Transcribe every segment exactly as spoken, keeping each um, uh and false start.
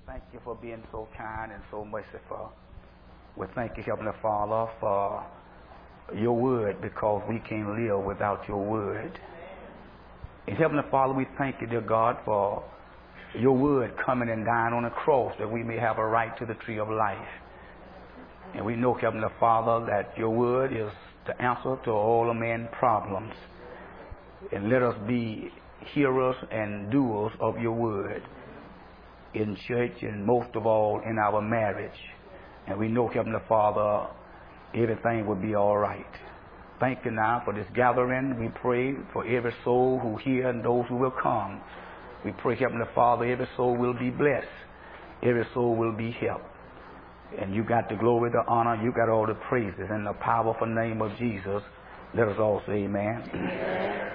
Thank you for being so kind and so merciful. We thank you, Heavenly Father, for your word, because we can't live without your word. And Heavenly Father, we thank you, dear God, for your word coming and dying on the cross that we may have a right to the tree of life. And we know, Heavenly Father, that your word is the answer to all of man's problems. And let us be hearers and doers of your word in church, and most of all in our marriage. And we know, Heavenly Father, everything will be all right. Thank you now for this gathering. We pray for every soul who hear and those who will come. We pray, Heavenly Father, every soul will be blessed. Every soul will be helped. And you got the glory, the honor, you got all the praises. In the powerful name of Jesus, let us all say amen. Amen.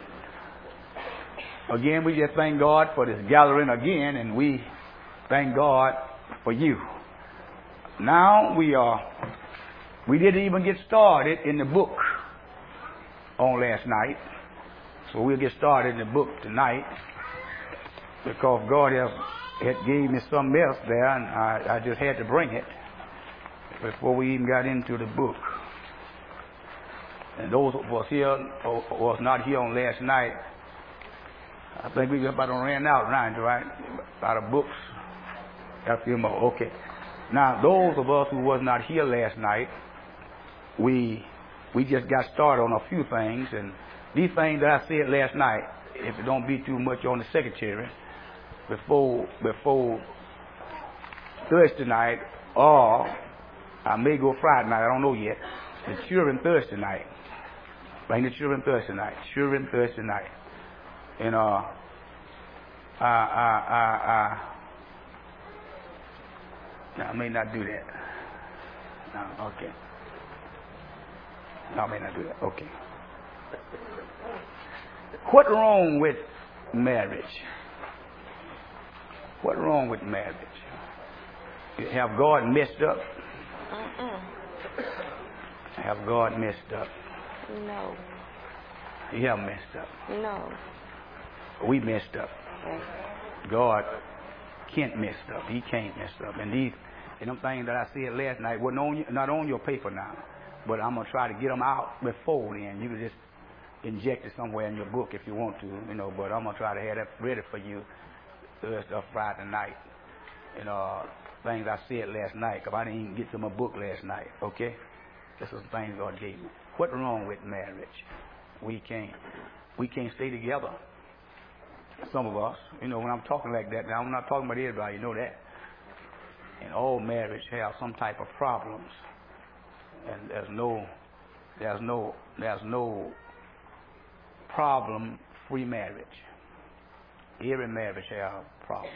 Again, we just thank God for this gathering again, and we thank God for you. Now we are, we didn't even get started in the book on last night, so we'll get started in the book tonight, because God has had gave me something else there, and I, I just had to bring it before we even got into the book. And those of us here, or was not here on last night, I think we about ran out, right? Out of books. Got a few more. Okay. Now, those of us who was not here last night, we we just got started on a few things, and these things that I said last night, if it don't be too much on the secretary, before before Thursday night, or I may go Friday night, I don't know yet. The children Thursday night. Bring the children Thursday night. Children Thursday night. And uh, I, I, I, I, I may not do that. No, okay. No, I may not do that. Okay. What's wrong with marriage? What's wrong with marriage? Have God messed up? Mm-mm. Have God messed up? No. You have messed up. No. We messed up. Okay. God can't mess up. He can't mess up. And these, and them things that I said last night wasn't on, not on your paper now, but I'm gonna try to get them out before then. You can just inject it somewhere in your book if you want to, you know. But I'm gonna try to have that ready for you Thursday or Friday night. You know, things I said last night, because I didn't even get to my book last night. Okay, this is the things God gave me. What's wrong with marriage? We can't, we can't stay together. Some of us, you know, when I'm talking like that, now I'm not talking about everybody, you know that. And all marriage have some type of problems. And there's no, there's no, there's no problem-free marriage. Every marriage have problems.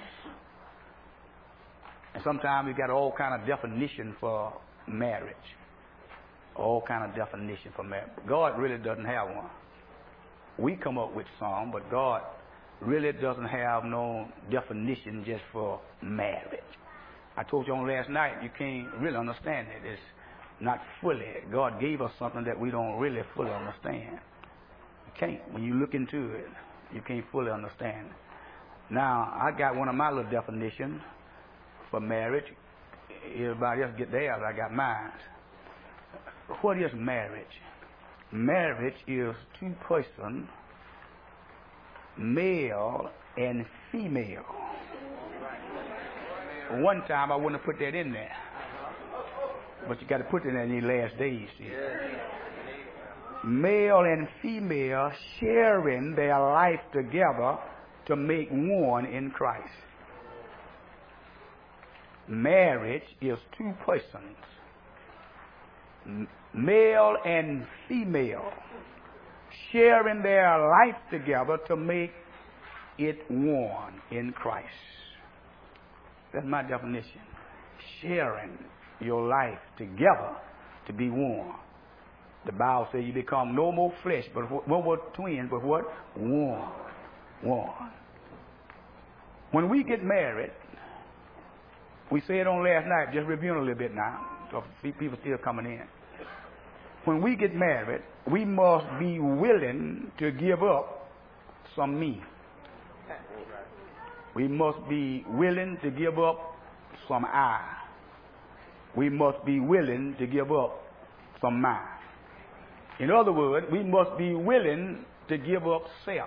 And sometimes we got all kind of definition for marriage. All kind of definition for marriage. God really doesn't have one. We come up with some, but God really doesn't have no definition just for marriage. I told you on last night, you can't really understand it. It's not fully. God gave us something that we don't really fully understand. You can't. When you look into it, you can't fully understand it. Now, I got one of my little definitions for marriage. Everybody else get theirs. I got mine. What is marriage? Marriage is two persons, male and female. One time I wouldn't have put that in there, but you got to put it in these last days. See? Male and female sharing their life together to make one in Christ. Marriage is two persons, male and female, sharing their life together to make it one in Christ. That's my definition. Sharing your life together to be one. The Bible says you become no more flesh, but no more twins, but what? One. One. When we get married, we said on last night, just reviewing a little bit now, so people still coming in. When we get married, we must be willing to give up some me. We must be willing to give up some I. We must be willing to give up some mine. In other words, we must be willing to give up self.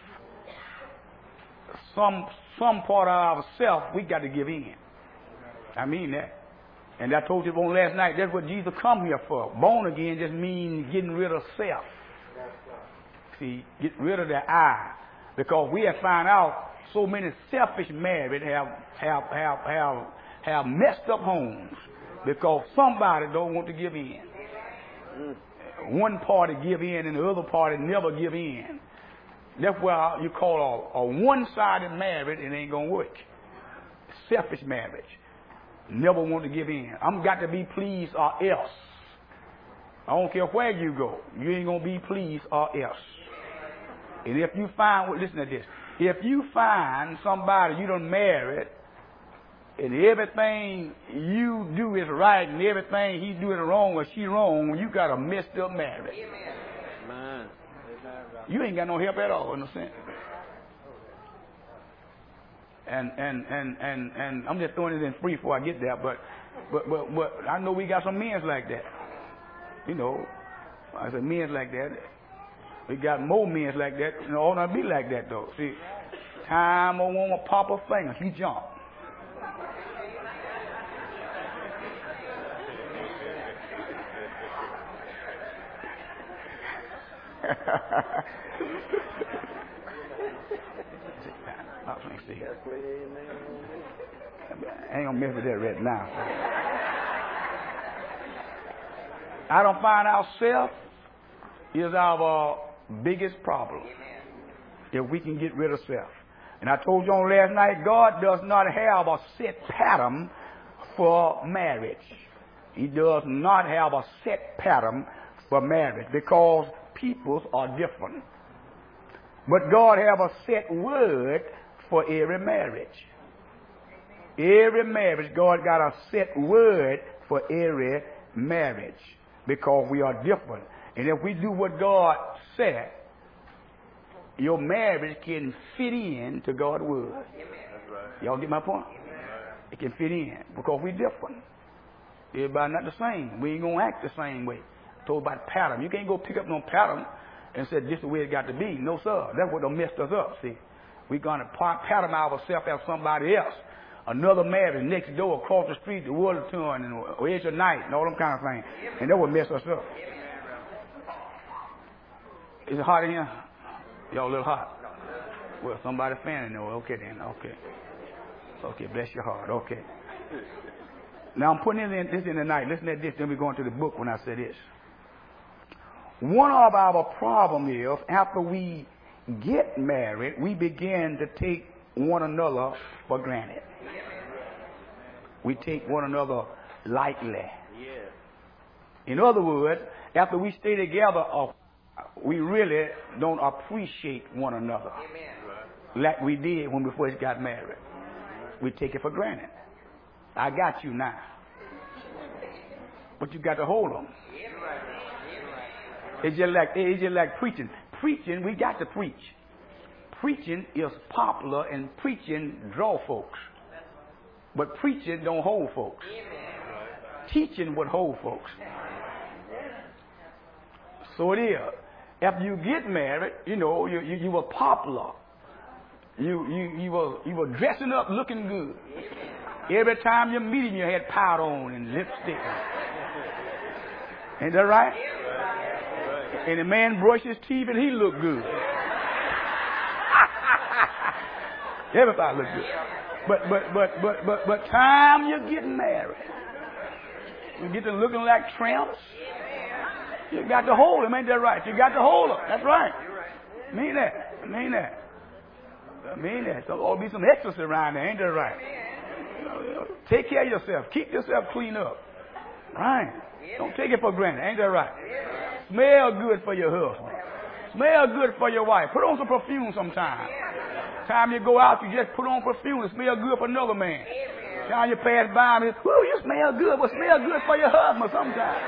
Some some part of ourself we got to give in. I mean that. And I told you on last night, that's what Jesus come here for. Born again just means getting rid of self. See, get rid of the I. Because we have found out so many selfish married have have have have have messed up homes because somebody don't want to give in. One party give in and the other party never give in. That's why you call a, a one-sided marriage, it ain't gonna work. Selfish marriage. Never want to give in. I'm got to be pleased or else. I don't care where you go. You ain't gonna be pleased or else. And if you find, listen to this. If you find somebody you done married and everything you do is right and everything he's doing wrong or she wrong, you got a messed up marriage. Amen. You ain't got no help at all in a sense. And and and and and I'm just throwing it in free before I get there, but but but but I know we got some men like that. You know, I said men like that. We got more men like that. You know, ought not be like that though. See, time on one will pop a finger, he jump. I ain't gonna mess with that right now. I don't find ourselves is our biggest problem if we can get rid of self. And I told you on last night, God does not have a set pattern for marriage. He does not have a set pattern for marriage because peoples are different. But God have a set word for every marriage. Every marriage, God got a set word for every marriage because we are different. And if we do what God said, your marriage can fit in to God's word. Right. Y'all get my point? It can fit in because we're different. Everybody not the same. We ain't going to act the same way. Told about pattern. You can't go pick up no pattern and say this is the way it got to be. No, sir. That's what done messed us up, see. We're going to pattern ourselves as somebody else. Another marriage next door, across the street, the Woolton and the Edge of Night and all them kind of things. And that would mess us up. Is it hot in here? Y'all a little hot? Well, somebody fanning there. Okay then, okay. Okay, bless your heart, okay. Now I'm putting in this in tonight. Listen to this, then we go into the book when I say this. One of our problems is after we get married, we begin to take one another for granted. We take one another lightly. In other words, after we stay together, we really don't appreciate one another like we did when we first got married. We take it for granted. I got you now. But you got to hold them. It's just like, it's just like preaching. Preaching, we got to preach. Preaching is popular and preaching draw folks. But preaching don't hold folks. Teaching would hold folks. So it is. After you get married, you know, you, you, you were popular. You, you, you, were, you were dressing up looking good. Every time you meet him, you had powder on and lipstick. Ain't that right? And the man brushed his teeth and he looked good. Everybody looked good. But, but, but, but, but, but time you get married, you get to looking like tramps. You got to hold him, ain't that right? You got to hold him. That's right. Mean that. Mean that. Mean that. So there'll be some extras around there, ain't that right? Take care of yourself. Keep yourself clean up. Right. Don't take it for granted, ain't that right? Smell good for your husband. Smell good for your wife. Put on some perfume sometime. Time you go out, you just put on perfume and smell good for another man. Time you pass by him, whoo, you smell good, but smell good for your husband sometime.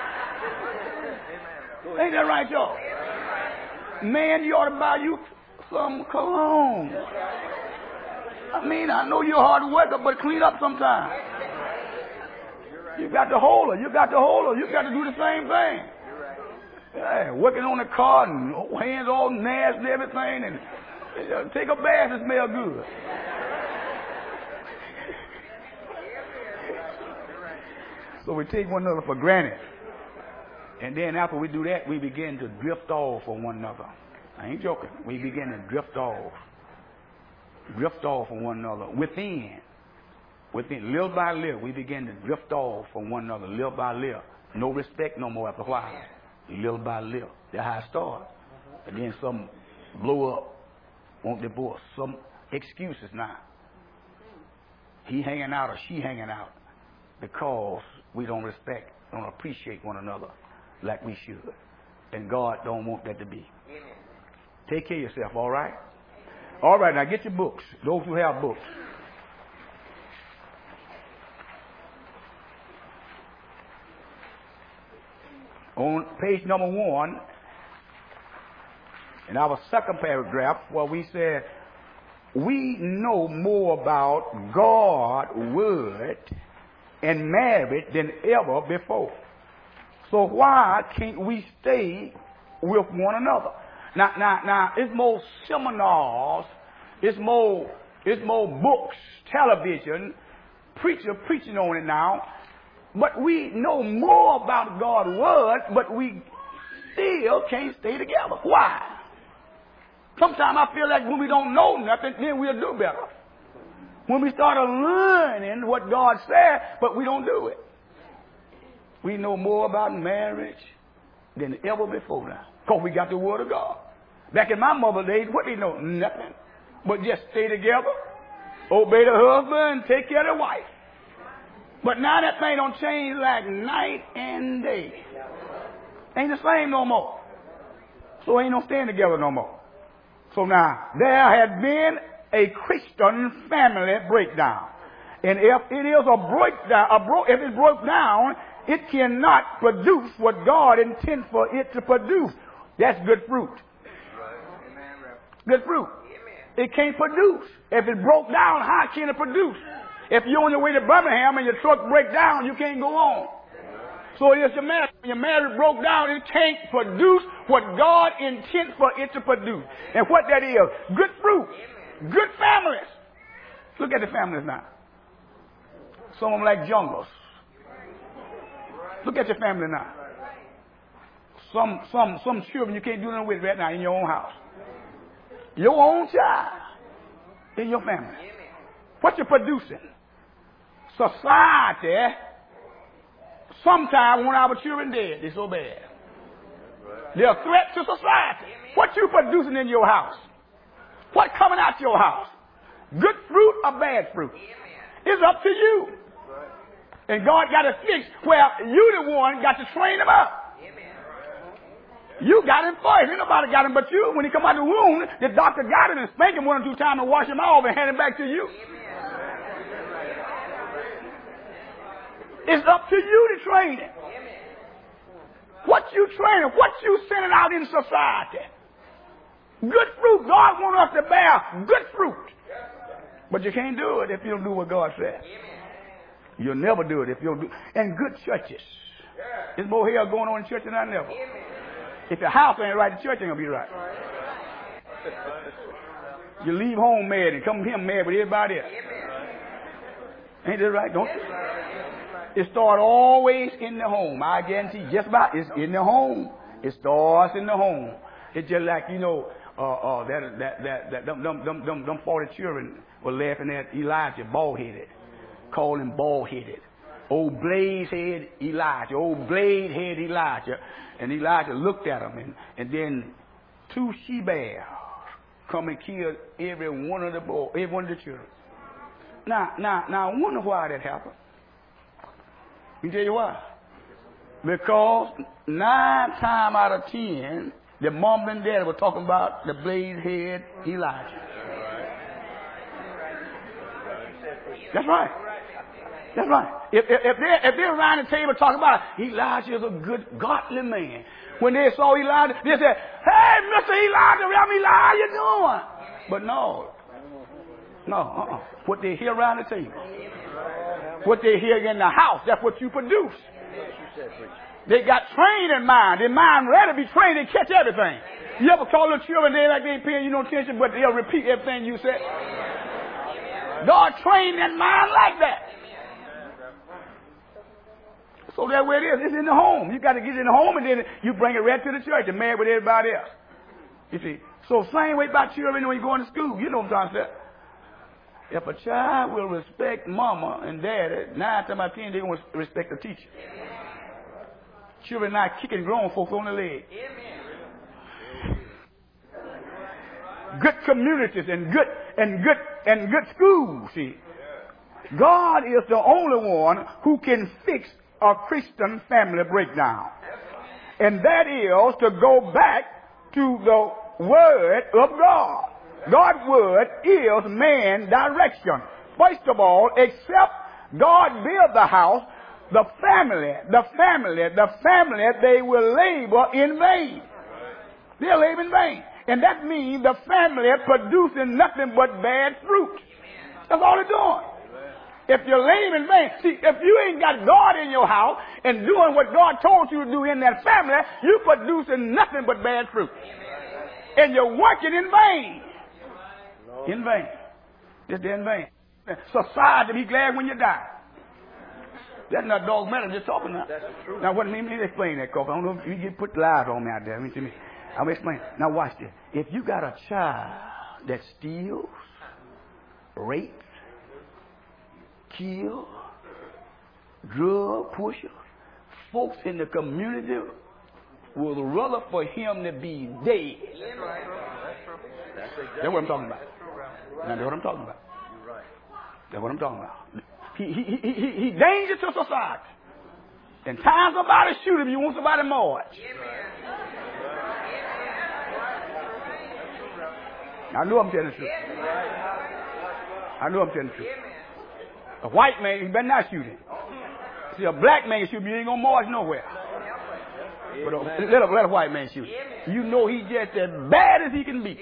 Ain't that right, y'all? Man, you ought to buy you some cologne. I mean, I know you're a hard worker, but clean up sometime. You got to hold her. You got to hold her. You got to do the same thing. Yeah, working on the car and hands all nasty and everything, and uh, take a bath and smell good. So we take one another for granted. And then after we do that, we begin to drift off from one another. I ain't joking. We begin to drift off. Drift off from one another. Within. Within. Little by little, we begin to drift off from one another. Little by little. No respect no more after a while. Little by little. That's how it starts. And then some blow up. Want divorce. Some excuses now. He hanging out or she hanging out. Because we don't respect, don't appreciate one another like we should. And God don't want that to be. Amen. Take care of yourself, all right? All right, now get your books. Those who have books. On page number one, in our second paragraph, where we said, we know more about God's word and married than ever before. So why can't we stay with one another? Now, now, now, it's more seminars, it's more, it's more books, television, preacher preaching on it now. But we know more about God's word, but we still can't stay together. Why? Sometimes I feel like when we don't know nothing, then we'll do better. When we start learning what God said, but we don't do it. We know more about marriage than ever before now. Because we got the word of God. Back in my mother's days, what they know? Nothing. But just stay together, obey the husband, take care of the wife. But now that thing don't change like night and day. Ain't the same no more. So ain't no staying together no more. So now, there had been a Christian family breakdown. And if it is a breakdown, a bro- if it broke down, it cannot produce what God intends for it to produce. That's good fruit. Good fruit. It can't produce. If it broke down, how can it produce? If you're on your way to Birmingham and your truck breaks down, you can't go on. So it is your marriage. When your marriage broke down, it can't produce what God intends for it to produce. And what that is, good fruit. Good families. Look at the families now. Some of them like jungles. Look at your family now. Some, some, some children you can't do nothing with right now in your own house. Your own child in your family. What you're producing? Society. Sometimes when our children dead, they're so bad. They're a threat to society. What you producing in your house? What coming out your house? Good fruit or bad fruit? It's up to you. And God got to fix where you the one got to train him up. You got him first. Ain't nobody got him but you. When he come out of the womb, the doctor got him and spanked him one or two times and wash him off and hand him back to you. It's up to you to train him. What you training, what you sending out in society. Good fruit. God wants us to bear good fruit. But you can't do it if you don't do what God says. You'll never do it if you don't do it. And good churches. There's more hell going on in church than I never. If your house ain't right, the church ain't going to be right. You leave home mad and come here mad with everybody else. Ain't that right? Don't you? It starts always in the home. I guarantee you, just about it's in the home. It starts in the home. It's just like, you know, uh, uh, that, that, that, that, them, them, them, them, them forty children were laughing at Elijah, bald-headed. Call him bald-headed. Old blaze-head Elijah. Old blade-head Elijah. And Elijah looked at him, and, and then two she-bears come and kill every one of the boys, every one of the children. Now, now, now, I wonder why that happened. Let me tell you why. Because nine times out of ten, the mom and dad were talking about the blaze-head Elijah. That's right. That's right. If, if, if, they're, if they're around the table talking about Elijah is a good, godly man, when they saw Elijah, they said, "Hey, Mister Elijah, I'm Elijah, how you doing?" But no, No, uh-uh. What they hear around the table. What they hear in the house, that's what you produce. They got trained in mind. Their mind ready to be trained and catch everything. You ever call little children, they like they ain't paying you no attention, but they'll repeat everything you said? God trained that mind like that. So that's where it is. It's in the home. You got to get it in the home, and then you bring it right to the church and marry with everybody else. You see. So same way about children when you go into school. You know what I'm trying to say. If a child will respect mama and daddy, nine times out of ten, they're going to respect the teacher. Children not kicking grown folks on the leg. Good communities and good and good and good schools. See, God is the only one who can fix a Christian family breakdown, and that is to go back to the Word of God. God's Word is man's direction. First of all, except God build the house, the family, the family, the family, they will labor in vain. They'll labor in vain. And that means the family producing nothing but bad fruit. That's all they're doing. If you're labor in vain, see, if you ain't got God in your house and doing what God told you to do in that family, you're producing nothing but bad fruit. And you're working in vain. In vain. Just in vain. Society be glad when you die. That's not dogmatic, I'm just talking about. Now, what, let me explain that, Coach. I don't know if you get put lies on me out there. Let me, I'll explain. Now, watch this. If you got a child that steals, rapes, kills, drug pushes, folks in the community will rather for him to be dead. That's what I'm talking about. Now, that's what I'm talking about. That's what I'm talking about. He, he, he, he, he danger to society. And time somebody shoot him, you want somebody march. I know I'm telling the truth. I know I'm telling the truth. A white man, he better not shoot him. See, a black man shoot him, you ain't gonna march nowhere. But a, let, a, let a white man shoot him. You know he's just as bad as he can be.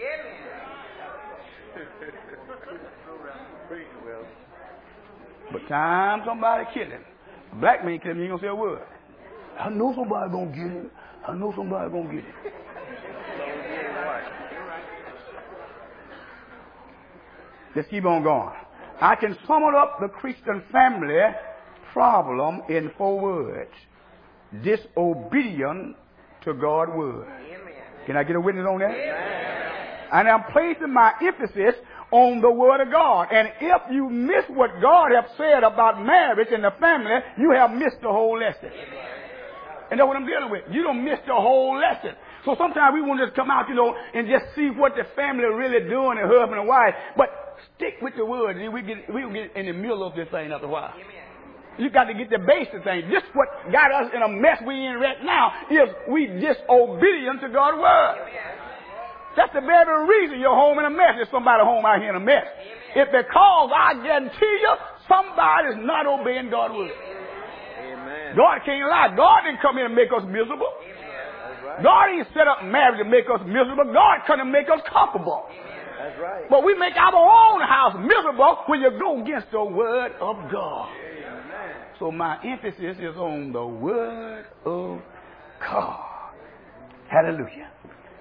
But time somebody kill him. A black man kill him, you ain't gonna say a word. I know somebody gonna get him. I know somebody gonna get him. Let's keep on going. I can sum up the Christian family problem in four words. Disobedient to God's word. Can I get a witness on that? And I'm placing my emphasis on the word of God. And if you miss what God has said about marriage and the family, you have missed the whole lesson. And that's what I'm dealing with. You don't miss the whole lesson. So sometimes we want to just come out, you know, and just see what the family really doing, and husband and wife. But stick with the word, and we get we'll get in the middle of this thing after a while. You got to get the basic thing. This what got us in a mess we in right now is we disobedient to God's word. That's the very reason you're home in a mess. There's somebody home out here in a mess. It's because I guarantee you somebody's not obeying God's word. Amen. God can't lie. God didn't come here to make us miserable. Right. God didn't set up marriage to make us miserable. God come to make us comfortable. That's right. But we make our own house miserable when you go against the word of God. Amen. So my emphasis is on the word of God. Hallelujah.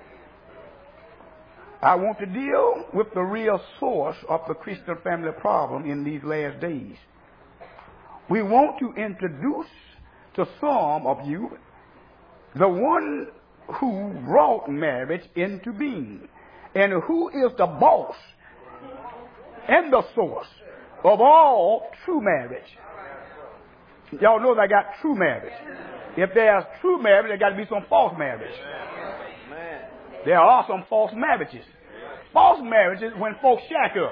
I want to deal with the real source of the Christian family problem in these last days. We want to introduce to some of you the one who brought marriage into being and who is the boss and the source of all true marriage. Y'all know that I got true marriage. If there's true marriage, there got to be some false marriage. There are some false marriages. False marriages when folks shack up.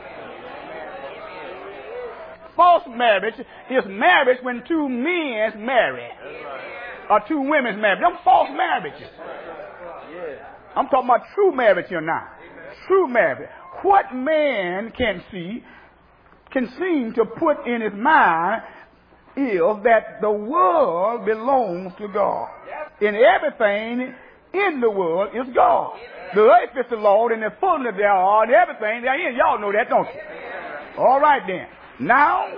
False marriage is marriage when two men marry. Or two women marry. Them false marriages. I'm talking about true marriage here now. True marriage. What man can see, can seem to put in his mind is that the world belongs to God. And everything in the world is God. The earth is the Lord and the fullness thereof and everything therein. Y'all know that, don't you? All right then. Now,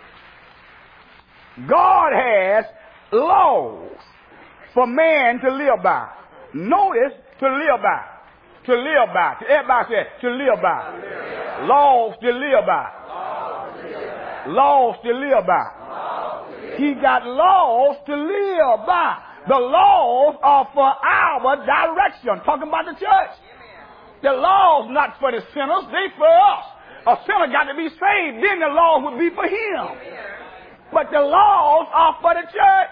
God has laws for man to live by. Notice, to live by. To live by. Everybody said, to live by. To live by. Laws to live by. Laws to live by. He got laws to live by. The laws are for our direction. Talking about the church. The laws not for the sinners, they for us. A sinner got to be saved, then the laws would be for him. But the laws are for the church.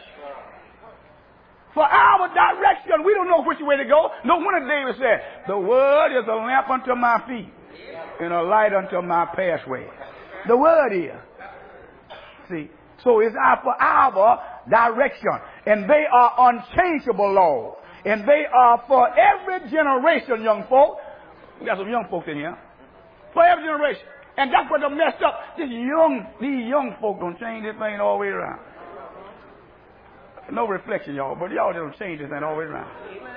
For our direction. We don't know which way to go. No wonder David said, the word is a lamp unto my feet and a light unto my pathway. The word is. See, so it's out for our direction. And they are unchangeable laws. And they are for every generation, young folk. We got some young folks in here. For every generation. And that's what they messed up. This young, these young folk don't change this thing all the way around. No reflection, y'all, but y'all don't change this thing all the way around.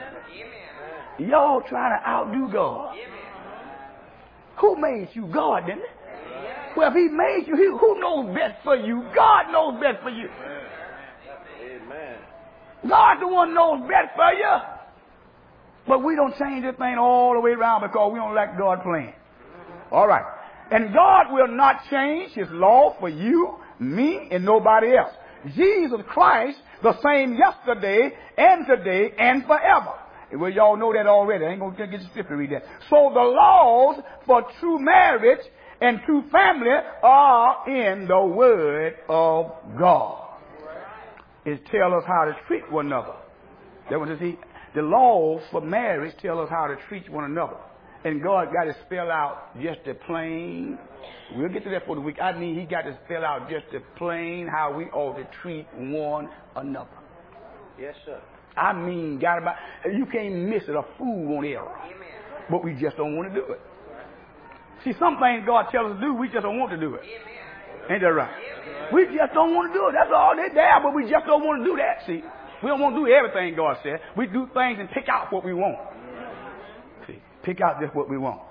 Y'all trying to outdo God. Who made you? God, didn't it? Well, if he made you, he, who knows best for you? God knows best for you. Amen. God the one knows best for you. But we don't change this thing all the way around because we don't like God playing. All right. And God will not change his law for you, me, and nobody else. Jesus Christ, the same yesterday and today and forever. Well, y'all know that already. I ain't going to get you stiff to read that. So the laws for true marriage and true family are in the Word of God. It tells us how to treat one another. That was see, the laws for marriage tell us how to treat one another. And God got to spell out just the plain. We'll get to that for the week. I mean, he got to spell out just the plain how we ought to treat one another. Yes, sir. I mean, got about you can't miss it. A fool won't err. But we just don't want to do it. See, some things God tells us to do, we just don't want to do it. Ain't that right? We just don't want to do it. That's all they're there, but we just don't want to do that. See, we don't want to do everything God said. We do things and pick out what we want. See, pick out just what we want.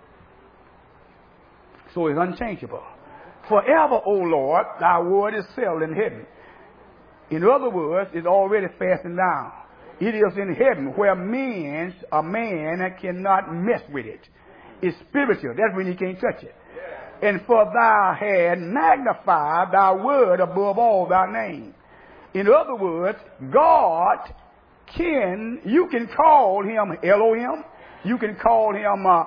So it's unchangeable. Forever, O Lord, thy word is settled in heaven. In other words, it's already fastened down. It is in heaven where men, a man cannot mess with it. It's spiritual. That's when you can't touch it. And for thou hast magnified thy word above all thy name. In other words, God can, you can call him Elohim. You can call him uh,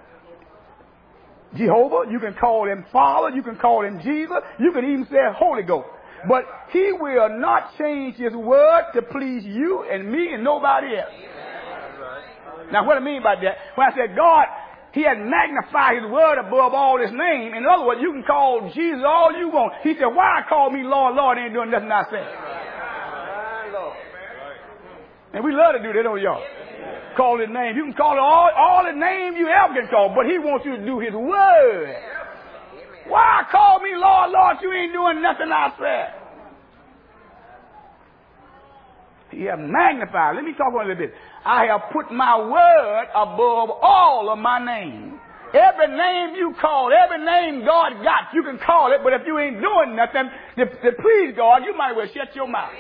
Jehovah. You can call him Father. You can call him Jesus. You can even say Holy Ghost. But he will not change his word to please you and me and nobody else. Now, what I mean by that, when I said God, he had magnified his word above all his name. In other words, you can call Jesus all you want. He said, why call me Lord, Lord, ain't doing nothing I say. And we love to do that, don't y'all? Call his name. You can call it all, all the name you ever can call, but he wants you to do his word. Why call me Lord, Lord, you ain't doing nothing I said. He has magnified. Let me talk a little bit. I have put my word above all of my name. Every name you call, every name God got, you can call it, but if you ain't doing nothing to, to please God, you might well shut your mouth.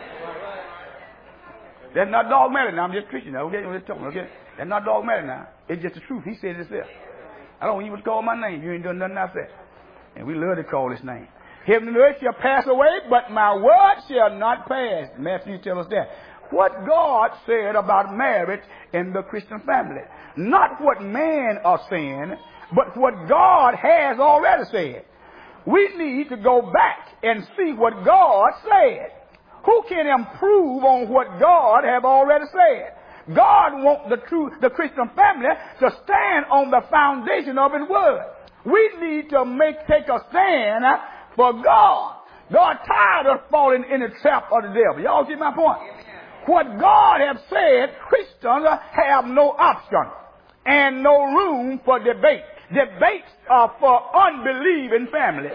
That's not dogmatic now. I'm just preaching now. Okay? I'm just talking, okay? That's not dogmatic now. It's just the truth. He said it himself. I don't even call my name. You ain't doing nothing I said. And we love to call his name. Heaven and earth shall pass away, but my word shall not pass. Matthew tells us that. What God said about marriage in the Christian family. Not what man are saying, but what God has already said. We need to go back and see what God said. Who can improve on what God have already said? God wants the true, the Christian family to stand on the foundation of his word. We need to make, take a stand for God. God tired of falling in the trap of the devil. Y'all see my point? What God has said, Christians have no option and no room for debate. Debates are for unbelieving families.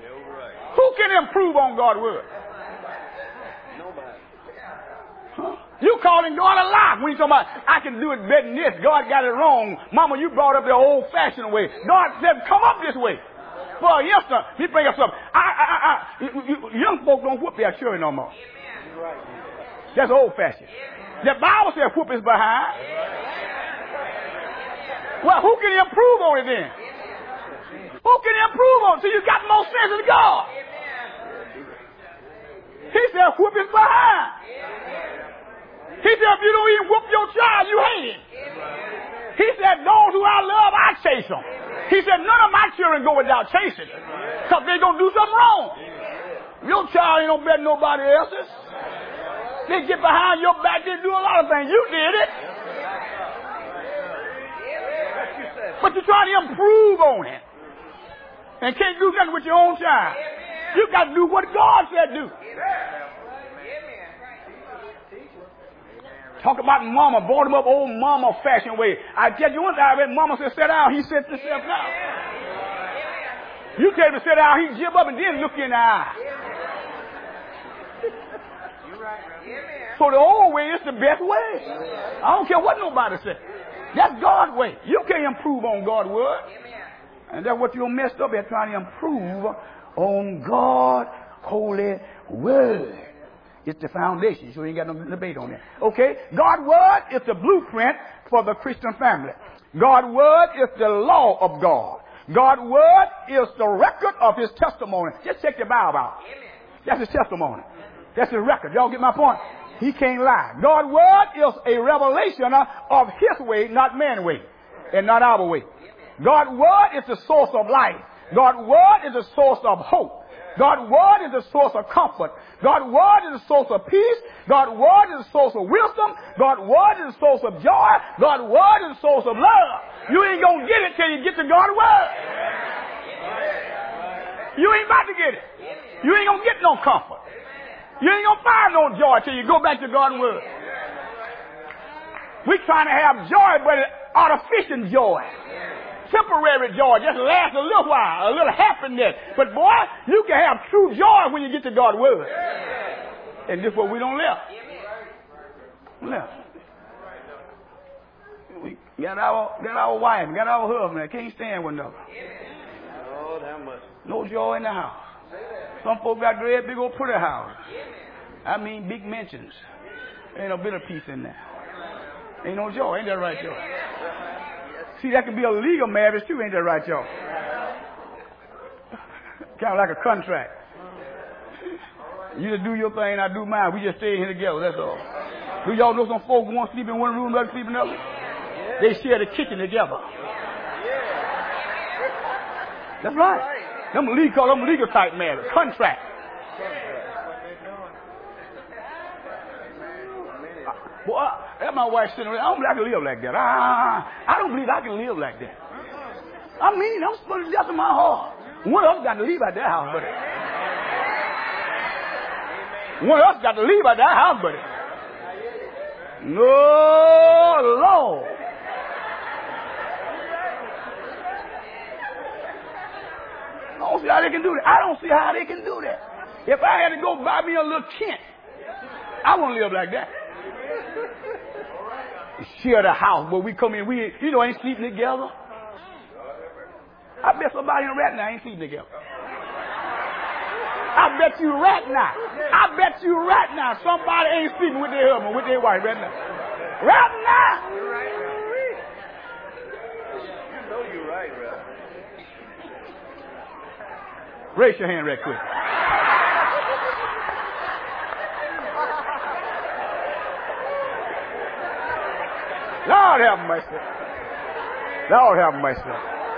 Who can improve on God's word? Nobody. Huh? You calling God a lie when you talking about, I can do it better than this. God got it wrong. Mama, you brought up the old-fashioned way. God said, come up this way. For an instant, he bring up something. I, I, I, I, you, you, young folk don't whoop their children no more. That's old-fashioned. The Bible says whoop his behind. Well, who can improve on it then? Who can improve on it till you got more sense of God? He said whoop his behind. He said if you don't even whoop your child, you hate him. He said those who I love, I chase them. He said none of my children go without chasing because they're going to do something wrong. Your child ain't no better than nobody else's. They get behind your back, they do a lot of things. You did it. But you're trying to improve on it. And can't do nothing with your own child. You got to do what God said do. Talk about mama, brought him up old mama fashion way. I tell you one thing, I read mama said sit down, he sits himself down. You tell him to sit down, he jib up and then look you in the eye. So the old way is the best way. I don't care what nobody says. That's God's way. You can't improve on God's word. And that's what you're messed up at, trying to improve on God's holy word. It's the foundation, so you ain't got no debate on that. Okay? God's word is the blueprint for the Christian family. God's word is the law of God. God's word is the record of his testimony. Just check your Bible out. That's his testimony. That's his record. Y'all get my point? He can't lie. God's word is a revelation of his way, not man's way, and not our way. God's word is the source of life. God's word is the source of hope. God's word is the source of comfort. God's word is the source of peace. God's word is the source of wisdom. God's word is the source of joy. God's word is the source of love. You ain't going to get it till you get to God's word. You ain't about to get it. You ain't going to get no comfort. You ain't going to find no joy till you go back to God's word. We're trying to have joy, but it's artificial joy. Temporary joy just lasts a little while, a little happiness. But boy, you can have true joy when you get to God's word. And this is what we don't live. Live. We got our got our wife, got our husband that can't stand one another. Lord, how much? No joy in the house. Some folks got great big old pretty house. I mean big mansions. Ain't no bit of peace in there. Ain't no joy. Ain't that right, y'all? See, that can be a legal marriage too, ain't that right, y'all? Kind of like a contract. You just do your thing, I do mine. We just stay here together, that's all. Do y'all know some folks want to sleep in one room, the other sleep in the other? They share the kitchen together. That's right. Them legal, call them legal type marriage, contract. Boy, that's my wife sitting there. I don't believe I can live like that. I, I don't believe I can live like that. I mean, I'm supposed to just in my heart. One of us got to leave out that house, buddy. One of us got to leave out that house, buddy. No, Lord. I don't see how they can do that. I don't see how they can do that. If I had to go buy me a little tent, I won't live like that. Share the house where we come in, we you know ain't sleeping together. I bet somebody in right now ain't sleeping together. I bet you right now. I bet you right now somebody ain't sleeping with their husband, with their wife right now. Right now. You know you're right, brother. Raise your hand right quick. Lord have mercy. Lord have mercy.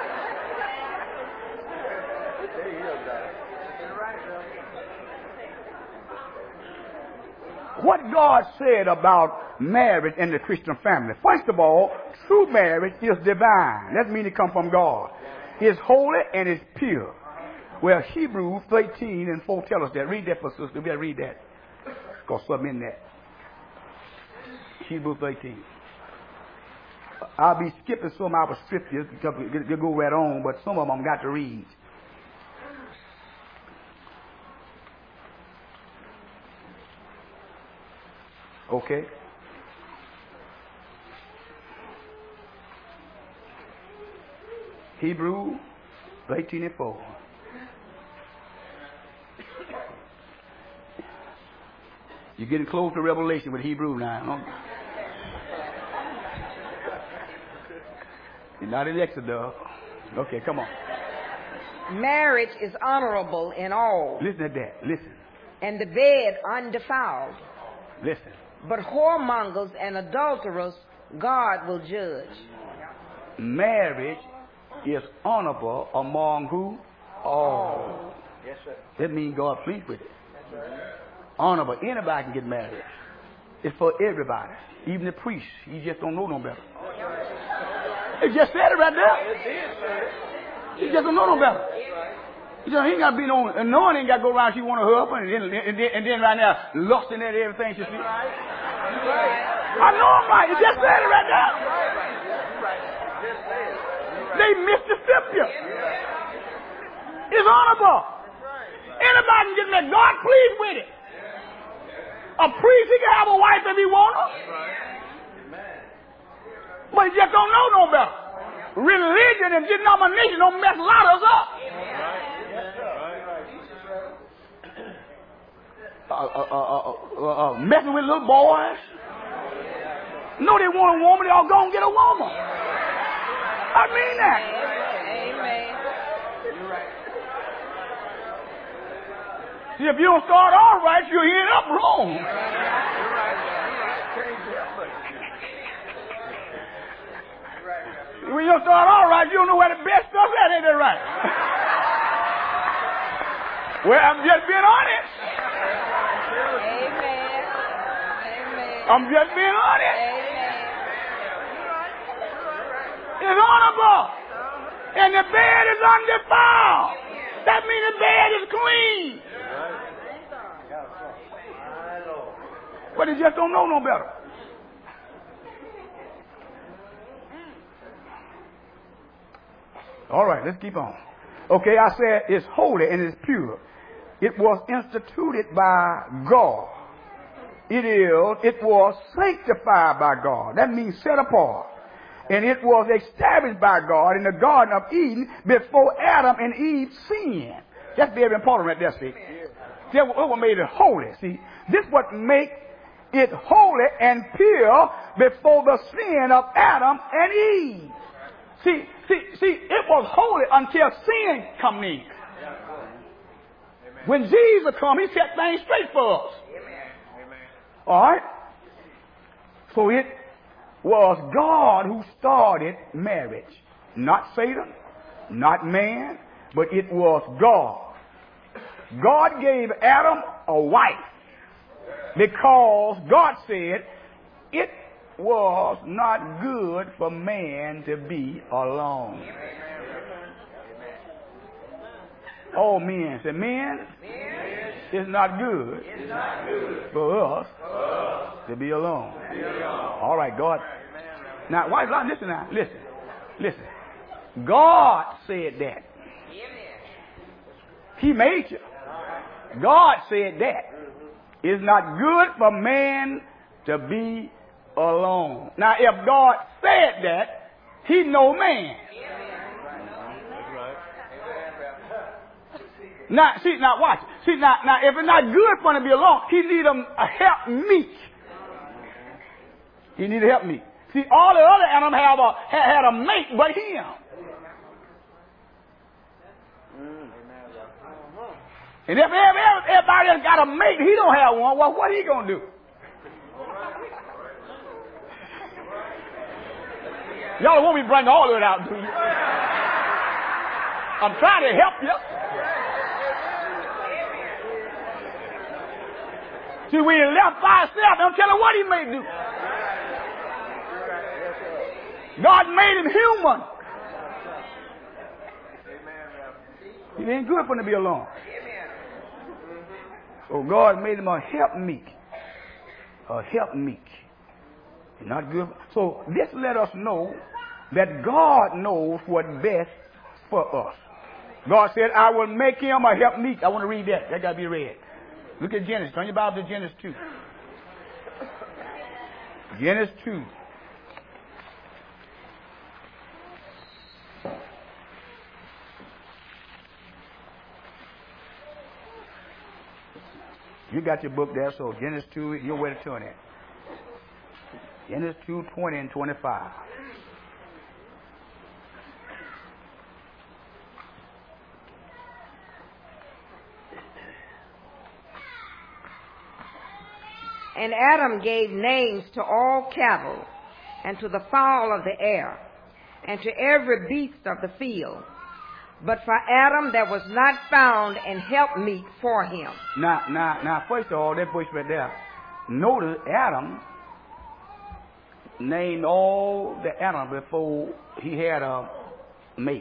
What God said about marriage in the Christian family. First of all, true marriage is divine. That means it comes from God. It's holy and it's pure. Well, Hebrews thirteen and four tell us that. Read that for sister. We better read that. Got something in that. Hebrews thirteen. I'll be skipping some of our scriptures because they'll go right on, but some of them got to read. Okay? Hebrews eighteen and four. You're getting close to Revelation with Hebrew now. Huh? You're not in Exodus. Okay, come on. Marriage is honorable in all, Listen to that. Listen. and the bed undefiled. Listen. But whoremongers and adulterers God will judge. Marriage is honorable among who? All. Yes, sir. That means God pleased with it. Honorable. Anybody can get married. It's for everybody. Even the priest. He just don't know no better. He just said it right there. He just don't know no better. You know, he ain't got to be no anointing. Ain't got to go around. She want her husband, and then, and then, and then right now lusting at everything she sees. I know I'm right. He just said it right now. They Mississippi. It's honorable. Anybody can get married. God pleased with it. A priest, he can have a wife if he want her. But he just don't know no better. Religion and denomination don't mess a lot of us up. Uh, uh, uh, uh, uh, uh, messing with little boys. No, they want a woman, they all go and get a woman. I mean that. Amen. See, if you don't start all right, you'll end up wrong. When you don't start all right, you don't know where the best stuff at, ain't that right? Well, I'm just being honest. Amen. Amen. I'm just being honest. Amen. It's honorable. And the bed is undefiled. That means the bed is clean. But they just don't know no better. All right, let's keep on. Okay, I said it's holy and it's pure. It was instituted by God. It is, it was sanctified by God. That means set apart. And it was established by God in the Garden of Eden before Adam and Eve sinned. That's very important right there, see. That's what made it holy, see. This is what makes it holy and pure before the sin of Adam and Eve. See, see, see, it was holy until sin come in. When Jesus come, he set things straight for us. All right? So it was God who started marriage. Not Satan, not man, but it was God. God gave Adam a wife because God said it was not good for man to be alone. All men say, men, it's not good for us to be alone. All right, God. Now, why? Listen now. Listen. Listen. God said that. He made you. God said that. It's not good for man to be alone. Now, if God said that, he know man. Now, see, now watch. See, now, now, if it's not good for him to be alone, he need a, a help meet. He need a help meet. See, all the other animals have a had, had a mate, but him. And if everybody else got a mate, he don't have one. Well, what he gonna do? Y'all want me to bring all of it out to you? I'm trying to help you. See, when he left by himself, don't tell him what he may do. God made him human. It ain't good for him to be alone. So God made him a helpmeet. A helpmeet. Not good. So this let us know that God knows what's best for us. God said, I will make him a helpmeet. I want to read that. That got to be read. Look at Genesis. Turn your Bible to Genesis two. Genesis two. You got your book there, so Genesis two, you're where to turn it. Genesis two, twenty and twenty-five. And Adam gave names to all cattle, and to the fowl of the air, and to every beast of the field. But for Adam there was not found an helpmeet for him. Now, now, now, first of all, that bush right there. Notice Adam named all the animals before he had a mate.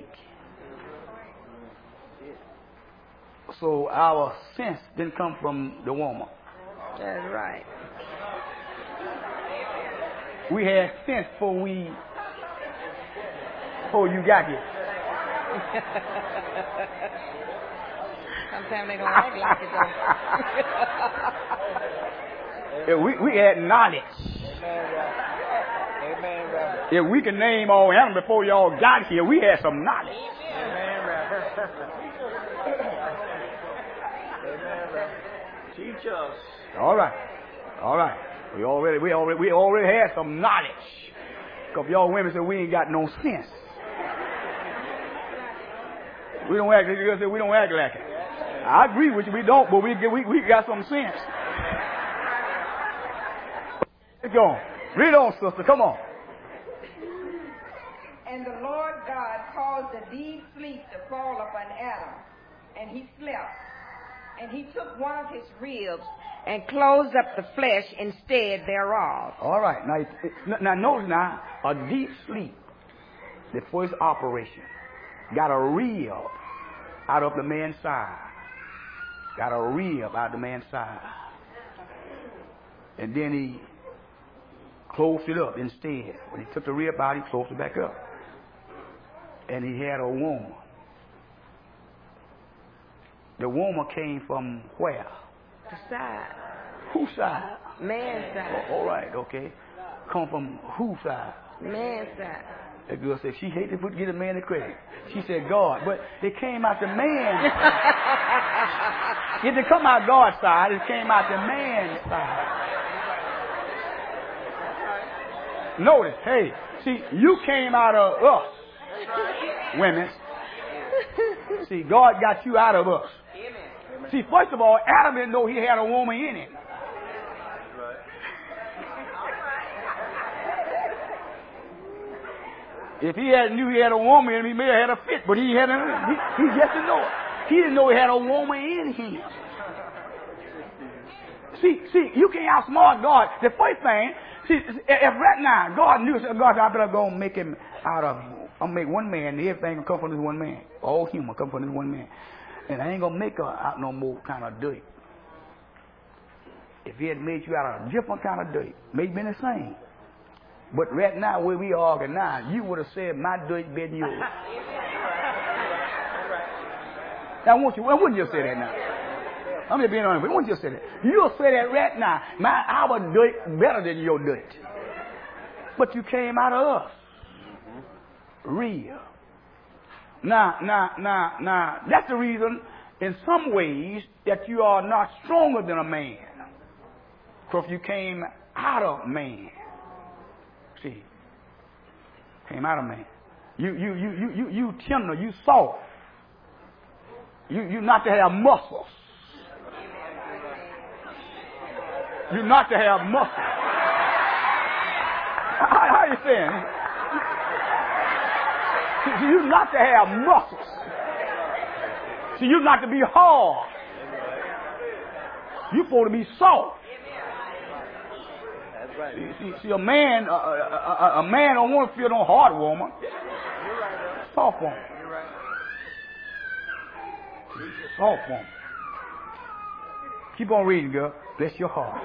So our sense didn't come from the woman. That's right. We had sense before we, before you got here. Sometimes they don't act like it though. Yeah, we, we had knowledge. Amen, brother. If we can name all animals before y'all got here, we had some knowledge. Amen, brother. Amen, brother. Teach us. All right, all right. We already, we already, we already had some knowledge. Cause y'all women say we ain't got no sense. We don't act. We don't act like it. I agree with you. We don't, but we we we got some sense. Let's go on. Read on, sister. Come on. And the Lord God caused a deep sleep to fall upon Adam, and he slept. And he took one of his ribs and closed up the flesh instead thereof. All right. Now, now notice now, a deep sleep, the first operation, got a rib out of the man's side. Got a rib out of the man's side. And then he closed it up instead. When he took the rib out, he closed it back up. And he had a woman. The woman came from where? The side. Whose side? Man's side. Oh, all right, okay. Come from whose side? Man's side. The girl said she hated to give the man the credit. She said God, but it came out the man's side. It didn't come out God's side, it came out the man's side. Notice, hey, see, you came out of us, women. See, God got you out of us. See, first of all, Adam didn't know he had a woman in him. If he had knew he had a woman in him, he may have had a fit, but he had a, he, he just didn't know it. He didn't know he had a woman in him. See, see, you can't outsmart God. The first thing, see, if right now God knew, God said, I better go and make him out of, I'll make one man, and everything will come from this one man. All human come from this one man. And I ain't going to make her out no more kind of dirt. If he had made you out of a different kind of dirt, maybe been the same. But right now, where we are now, you would have said, my dirt better than yours. Now, won't you, why wouldn't you say that now? I'm just being honest, but won't you say that? You'll say that right now, my, our dirt better than your dirt. But you came out of us. Real. Now, now, now, now, that's the reason, in some ways, that you are not stronger than a man. Because you came out of man. See, came out of man. You, you, you, you, you, you tender, you soft. You, you not to have muscles. You not to have muscles. How, how you saying? See, you not to have muscles. See, you not to be hard. You supposed to be soft. See, see, see, a man, a, a, a, a man don't want to feel no hard woman. Soft woman. Soft woman. Keep on reading, girl. Bless your heart.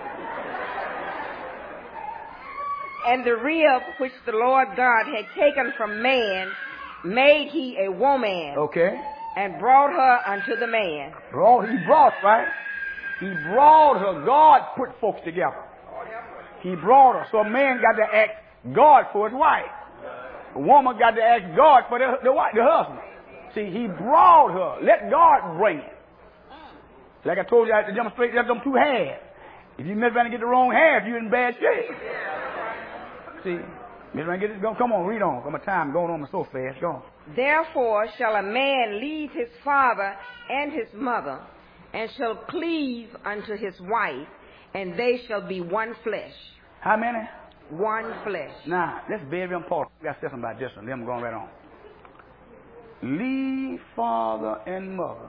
And the rib which the Lord God had taken from man made he a woman. Okay. And brought her unto the man. Brought, he brought, right? He brought her. God put folks together. He brought her. So a man got to ask God for his wife. A woman got to ask God for the, the wife, the husband. See, he brought her. Let God bring it. Like I told you, I had to demonstrate that them two halves. If you mess around and get the wrong half, you're in bad shape. See? Mess around and get it. Go, come on, read on. My time going on so fast. Go on. Therefore shall a man leave his father and his mother, and shall cleave unto his wife, and they shall be one flesh. How many? One flesh. Now, that's very important. We got to say something about this one. Then I'm going right on. Leave father and mother.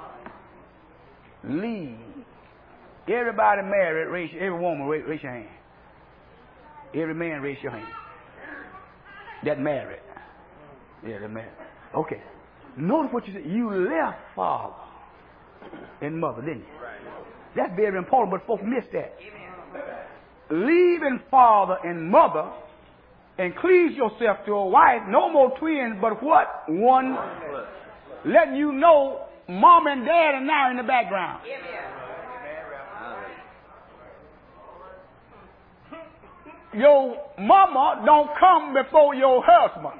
Leave. Everybody married, raise, every woman, raise, raise your hand. Every man, raise your hand. That married. Yeah, that married. Okay. Notice what you said. You left father and mother, didn't you? That's very important, but folks miss that. Leaving father and mother and cleave yourself to a wife, no more twins, but what? One. Letting you know mom and dad are now in the background. Your mama don't come before your husband.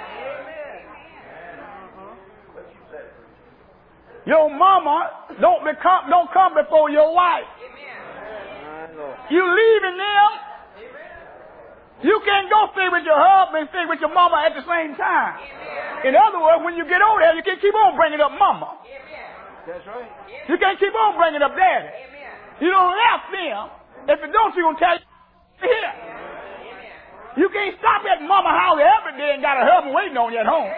Your mama don't become don't come before your wife. You leaving them. You can't go stay with your husband and stay with your mama at the same time. In other words, when you get over there, you can't keep on bringing up mama. That's right. You can't keep on bringing up daddy. You don't left them. If you don't, you're going to tell you here. You can't stop at mama house every day and got a husband waiting on you at home.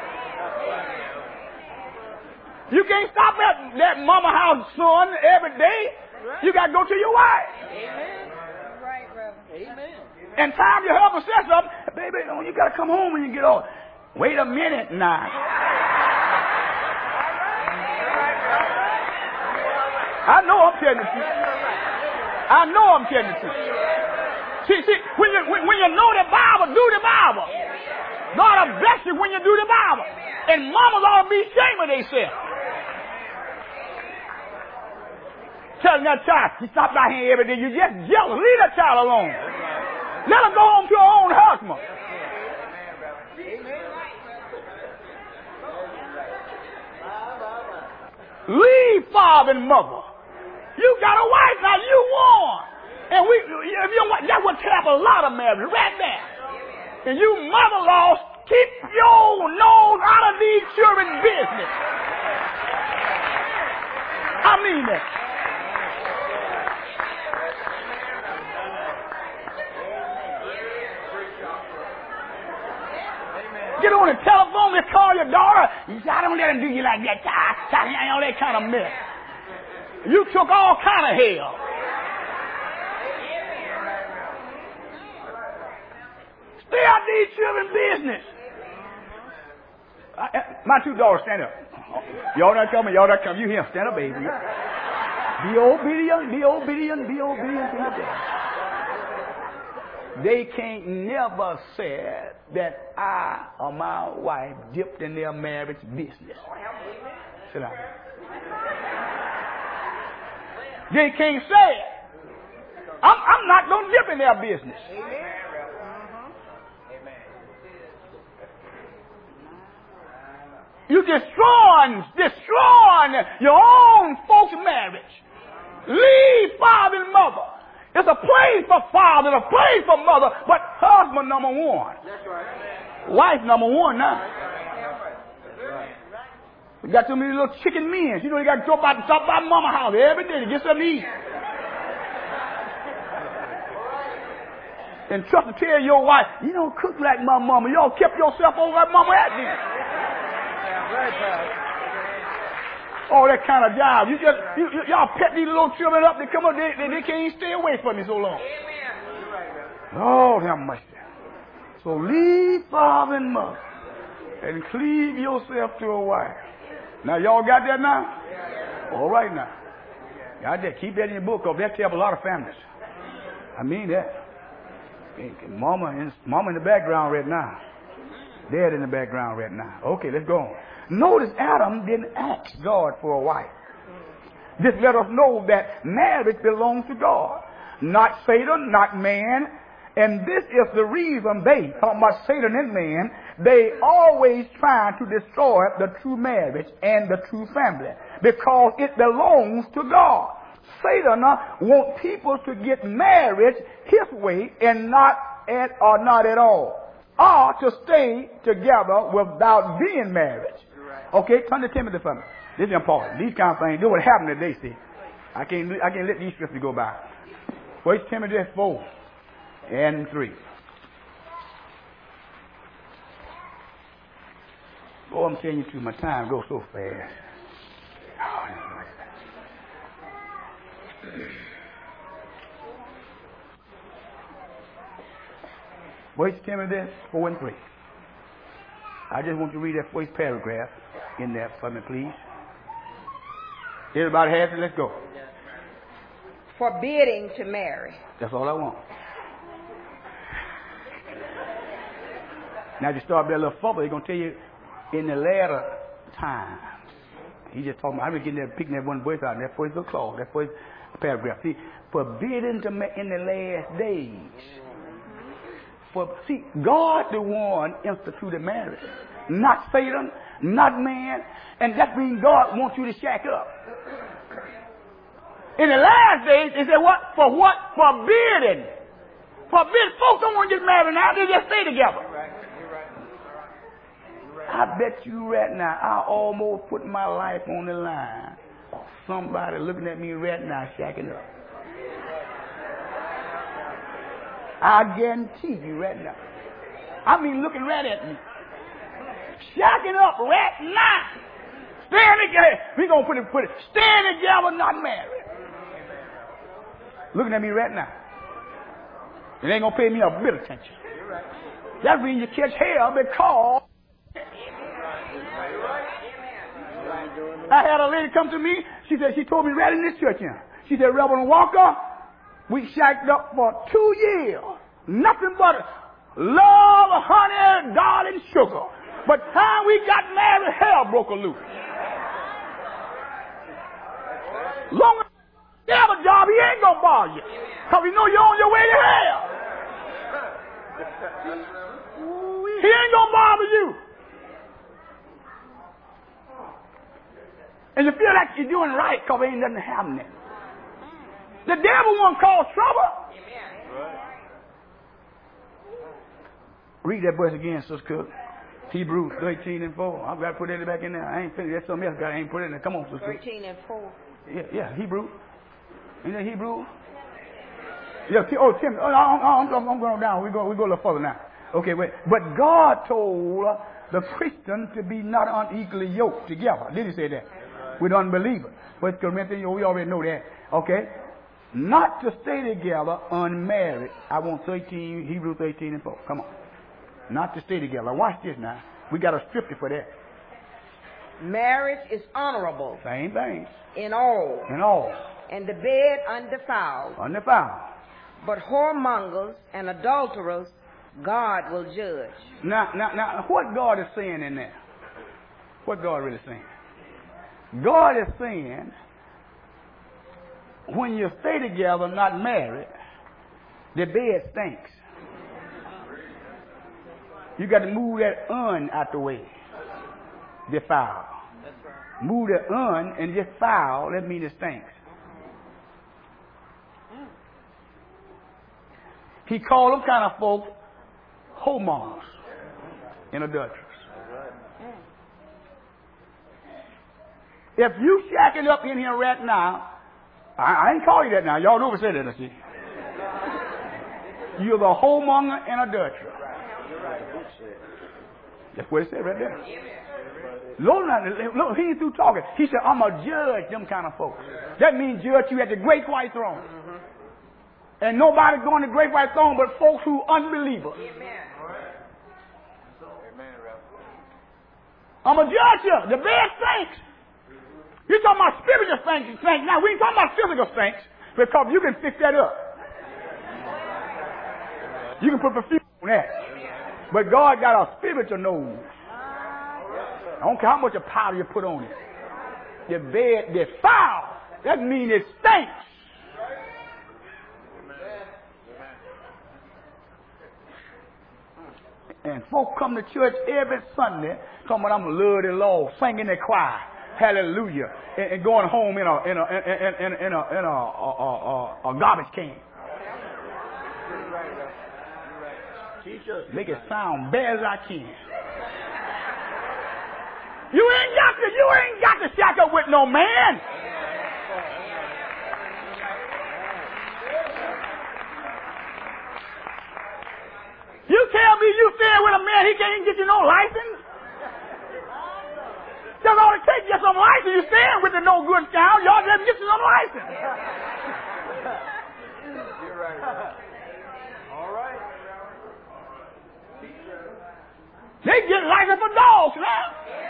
You can't stop at that mama house son every day. You got to go to your wife. Amen. Right, Reverend. Amen. And time your husband says something, baby, you got to come home when you get old. Wait a minute now. I know I'm telling the truth. I know I'm telling the truth. See, see, when you, when, when you know the Bible, do the Bible. God will bless you when you do the Bible. And mamas ought to be ashamed of themselves. Telling that child, you stop by here every day, you're just jealous. Leave that child alone. Let her go home to her own husband. Leave father and mother. You got a wife now, you won. And we, if you want, that would tear up a lot of marriages right there. And you mother-in-laws, keep your nose out of these children's business. I mean that. Get on the telephone and call your daughter. You say, I don't let him do you like that. All that kind of mess. You took all kind of hell. Stay out these children's business. I, my two daughters, stand up. Y'all not coming, y'all not coming. You here, stand up, baby. Be obedient, be obedient, be obedient to your dad. They can't never say that I or my wife dipped in their marriage business. Sit down. They can't say it. I'm, I'm not going to dip in their business. You destroying, destroying your own folks' marriage. Leave father and mother. It's a place for father, a place for mother, but husband number one. That's right. Wife number one now. We got too many little chicken men. You know, you got to go by, stop by mama house every day to get something to eat. And trust to tell your wife, you don't cook like my mama. Y'all kept yourself over like mama at me. Oh, that kind of job. You just, you, y- y'all pet these little children up. They come up, they, they, they can't stay away from me so long. Oh, how much. So leave father and mother and cleave yourself to a wife. Now, y'all got that now? All right now. Got that. Keep that in your book, because that tells a lot of families. I mean that. Mama in, mama in the background right now. Dad in the background right now. Okay, let's go on. Notice Adam didn't ask God for a wife. This let us know that marriage belongs to God. Not Satan, not man. And this is the reason they, talking about Satan and man, they always try to destroy the true marriage and the true family because it belongs to God. Satan uh, wants people to get married his way and not at or not at all, or to stay together without being married. Okay, turn to Timothy for me. This is important. These kind of things, do what happened today, see. I can't, I can't let these scriptures go by. First Timothy four and three. Oh, I'm telling you too, my time goes so fast. Oh, First Timothy four and three. I just want you to read that first paragraph in there for me, please. Everybody has it? Let's go. Forbidding to marry. That's all I want. Now, if you start that little fumble, he's going to tell you in the latter times. He just talking about, I've been getting there, picking that one verse out, that first little clause, that first paragraph. See, forbidden to marry in the last days. For, see, God the one instituted marriage. Not Satan, not man, and that means God wants you to shack up. In the last days, he said, what? For what? Forbidden. Forbidden. Folks don't want to get married now, they just stay together. I bet you right now, I almost put my life on the line. Somebody looking at me right now, shacking up. I guarantee you right now. I mean, looking right at me. Shacking up right now. Staying together. We're going to put it, put it. Staying together, not married. Looking at me right now. It ain't going to pay me a bit of attention. That means you catch hell because I had a lady come to me. She said, she told me right in this church here. She said, Reverend Walker, we shacked up for two years. Nothing but love, honey, darling, sugar. But time we got married, hell broke loose. Long as you have a job, he ain't going to bother you. Because he know you're on your way to hell. He ain't going to bother you. And you feel like you're doing right because ain't nothing happening. The devil won't cause trouble. Read that verse again, Sister Cook. Hebrews thirteen and four. I've got to put that back in there. I ain't finished. There's something else I ain't put it in there. Come on, Sister Cook. thirteen and four. Yeah, yeah, Hebrew. Ain't that Hebrew? Yeah, oh, Tim. Oh, I'm, I'm, I'm going down. We go, we go a little further now. Okay, wait. But God told the Christian to be not unequally yoked together. Did he say that? With unbelievers. First Corinthians, we already know that. Okay? Not to stay together unmarried. I want thirteen, Hebrew thirteen and four. Come on. Not to stay together. Watch this now. We got a scripture for that. Marriage is honorable. Same thing. In all. In all. And the bed undefiled. Undefiled. But whoremongers and adulterers, God will judge. Now, now, now, what God is saying in there? What God really saying? God is saying, when you stay together, not married, the bed stinks. You got to move that un out the way. Defile. Move the un and defile, that means it stinks. He called them kind of folks homos and adulterers. If you shacking up in here right now, I, I ain't call you that now. Y'all never said that, I see. You're the whoremonger and adulterer. That's what it said right there. Lord, look, he ain't through talking. He said, I'm going to judge them kind of folks. That means judge you at the great white throne. Mm-hmm. And nobody going to the great white throne but folks who are unbelievers. Amen. I'm going to judge you. The bed stinks. You're talking about spiritual stinks. Now, we ain't talking about physical stinks because you can fix that up. You can put perfume on that. But God got a spiritual nose. I don't care how much of powder you put on it. The bed, the foul. That means it stinks. And folk come to church every Sunday talking about I'm a love the Lord, singing the choir, hallelujah, and, and going home in a in a in, in, in a in a, a, a, a garbage can. Make it sound bad as I can. You ain't got to you ain't got to shack up with no man. You tell me you stand with a man, he can't get you no license? That's all it takes, get some license. You stand with the no good child, y'all just get you some license. You're right. All right. They get license for dogs now.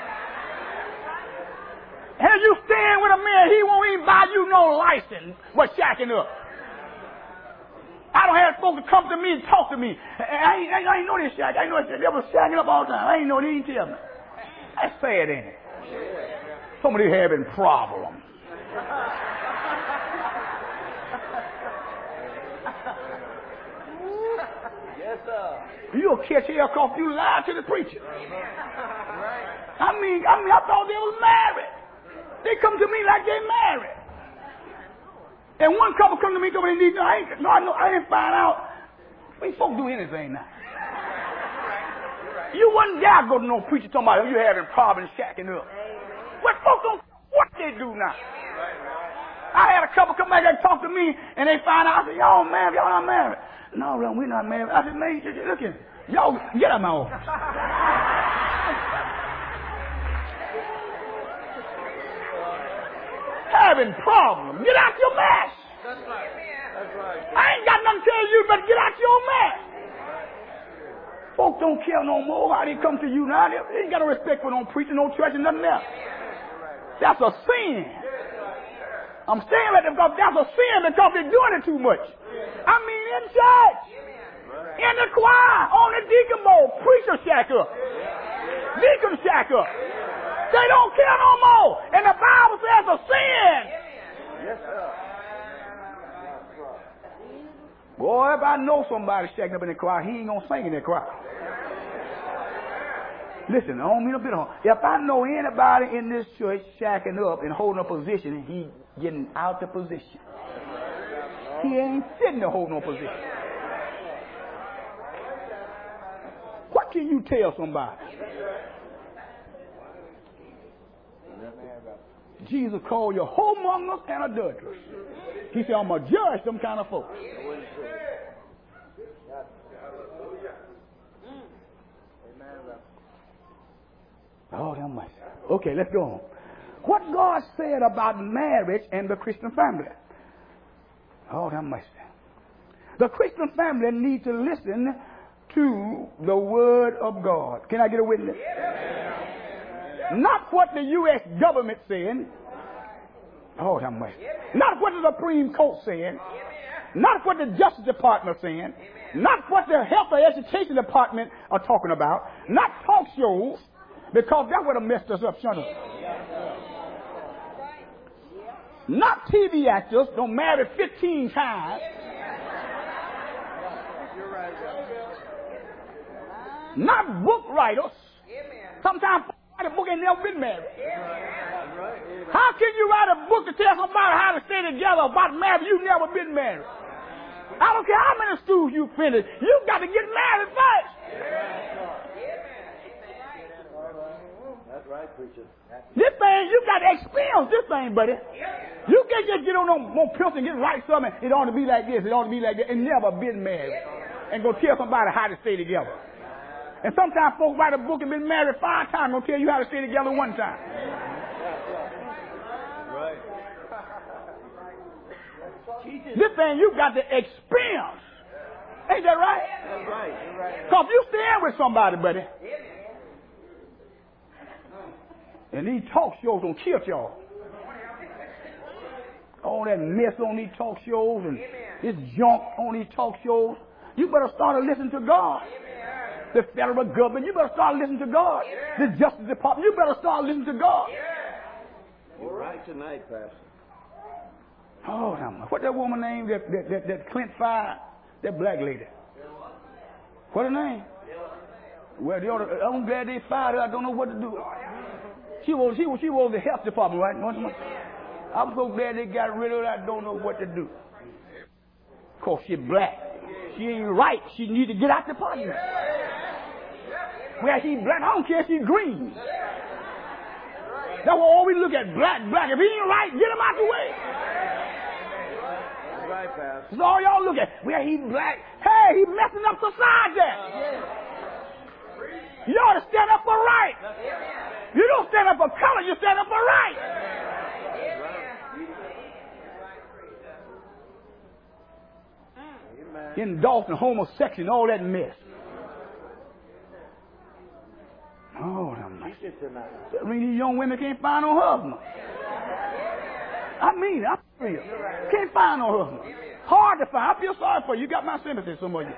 And you stand with a man, he won't even buy you no license for shacking up. I don't have folks to come to me and talk to me. I ain't, I ain't know this shack. I ain't know this shack. They was shacking up all the time. I ain't know they didn't tell me. That's sad, ain't it? Somebody having problems. Yes, sir. You'll catch hell because you lied to the preacher. I mean, I mean, I thought they was married. They come to me like they married. And one couple come to me, come and need, no, I ain't, no, I, know, I didn't find out. We folk do anything now. You wouldn't dare go to no preacher talking about you having problems shacking up. What folks don't, what they do now? I had a couple come back and talk to me, and they find out. I said, y'all married, y'all not married. No, we're not married. I said, man, look at y'all, get out of my office. Having problems. Get out your mess. That's right. That's right. I ain't got nothing to tell you, but get out your mess. Folks don't care no more how they come to you now. They ain't got no respect for no preaching, no church, and nothing else. That's a sin. I'm saying that because that's a sin because they're doing it too much. I mean, in church, in the choir, on the deacon board, preacher shack up, deacon shack up. They don't care no more. And the Bible says a sin. Yes, sir. Boy, if I know somebody shacking up in the choir, he ain't going to sing in that choir. Listen, I don't mean a bit of harm. If I know anybody in this church shacking up and holding a position, he getting out the position. He ain't sitting there holding no position. What can you tell somebody? Jesus called you whoremongers and adulterers. He said, I'm going to judge them kind of folks. Oh, that much. Okay, let's go on. What God said about marriage and the Christian family. Oh, that much. The Christian family needs to listen to the Word of God. Can I get a witness? Not what the U S government saying. Oh, that much. Not what the Supreme Court saying. Not what the Justice Department saying. Not what the Health or Education Department are talking about. Not talk shows, because that would have messed us up, shouldn't it? Not T V actors don't marry fifteen times. Not book writers. Sometimes write a book and never been married. How can you write a book to tell somebody how to stay together about marriage? You've never been married. I don't care how many schools you finish. You've got to get married first. That's right, preacher. This thing, you got to experience this thing, buddy. You can't just get on no, no pills and get right something. It ought to be like this. It ought to be like that. And never been married. And go tell somebody how to stay together. And sometimes folks write a book and been married five times. Gonna tell you how to stay together one time. Right. This thing you got to experience. Ain't that right? That's right. Because you stand with somebody, buddy. And these talk shows gonna kill y'all. All that mess on these talk shows and this junk on these talk shows. You better start to listen to God. The federal government, you better start listening to God. The Justice Department, you better start listening to God. You're right tonight, Pastor. Oh, what that woman name that, that, that, that Clint fired? That black lady. What her name? Well, the other, I'm glad they fired her. I don't know what to do. She was, she was, she was the health department, right? I'm so glad they got rid of her. I don't know what to do. Of course, she's black. She ain't right. She need to get out the parliament. Well, she's black. I don't care if she's green. That's what all we look at. Black, black. If he ain't right, get him out the way. That's right, Pastor. That's all y'all look at. Well, he's black. Hey, he's messing up society. You ought to stand up for right. You don't stand up for color. You stand up for right. Endorsing homosexuality and all that mess. Oh, I mean, these young women can't find no husband. I mean, I'm real. Can't find no husband. Hard to find. I feel sorry for you. You got my sympathy, some of you.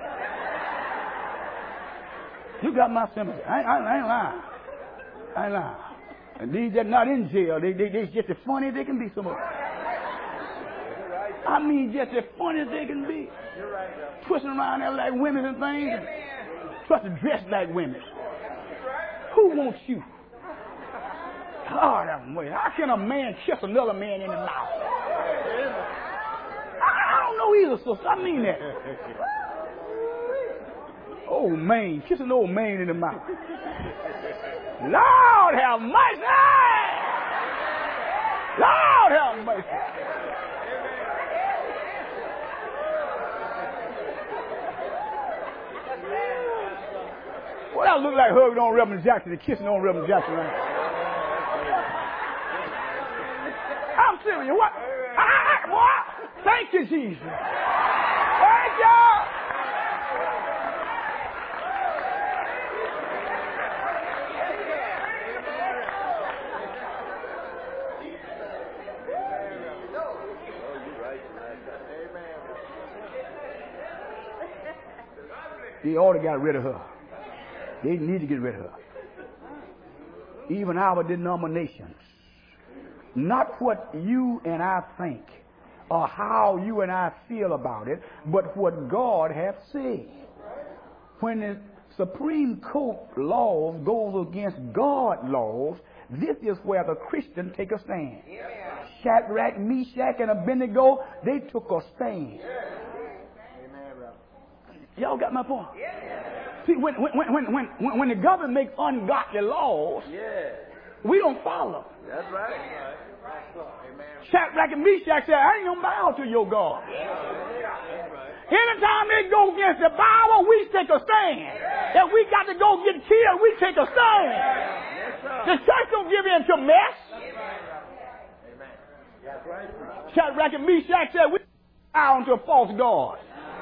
You got my sympathy. I, I, I ain't lying. I ain't lying. And these that not in jail, they, they, they just as funny as they can be, some of them. I mean, just as funny as they can be. Twisting around there like women and things. And trying to dress like women. Who wants you? God, how can a man kiss another man in the mouth? I, I don't know either, sister. I mean that. Old man, kiss an old man in the mouth. Lord have mercy! Lord have mercy! Well, that look like hugging on Reverend Jackson and kissing on Reverend Jackson. Right? I'm serious. What? I, I, what? Thank you, Jesus. Thank you. They ought to got rid of her. They need to get rid of her. Even our denominations. Not what you and I think or how you and I feel about it, but what God hath said. When the Supreme Court laws goes against God laws, this is where the Christian take a stand. Shadrach, Meshach, and Abednego, they took a stand. Y'all got my point? See, when, when, when, when, when, when the government makes ungodly laws, yeah. we don't follow. That's right. Shadrach and Meshach said, I ain't going to bow to your God. Anytime they go against the Bible, we take a stand. If we got to go get killed, we take a stand. The church don't give in to mess. Shadrach and Meshach said, we bow to a false God.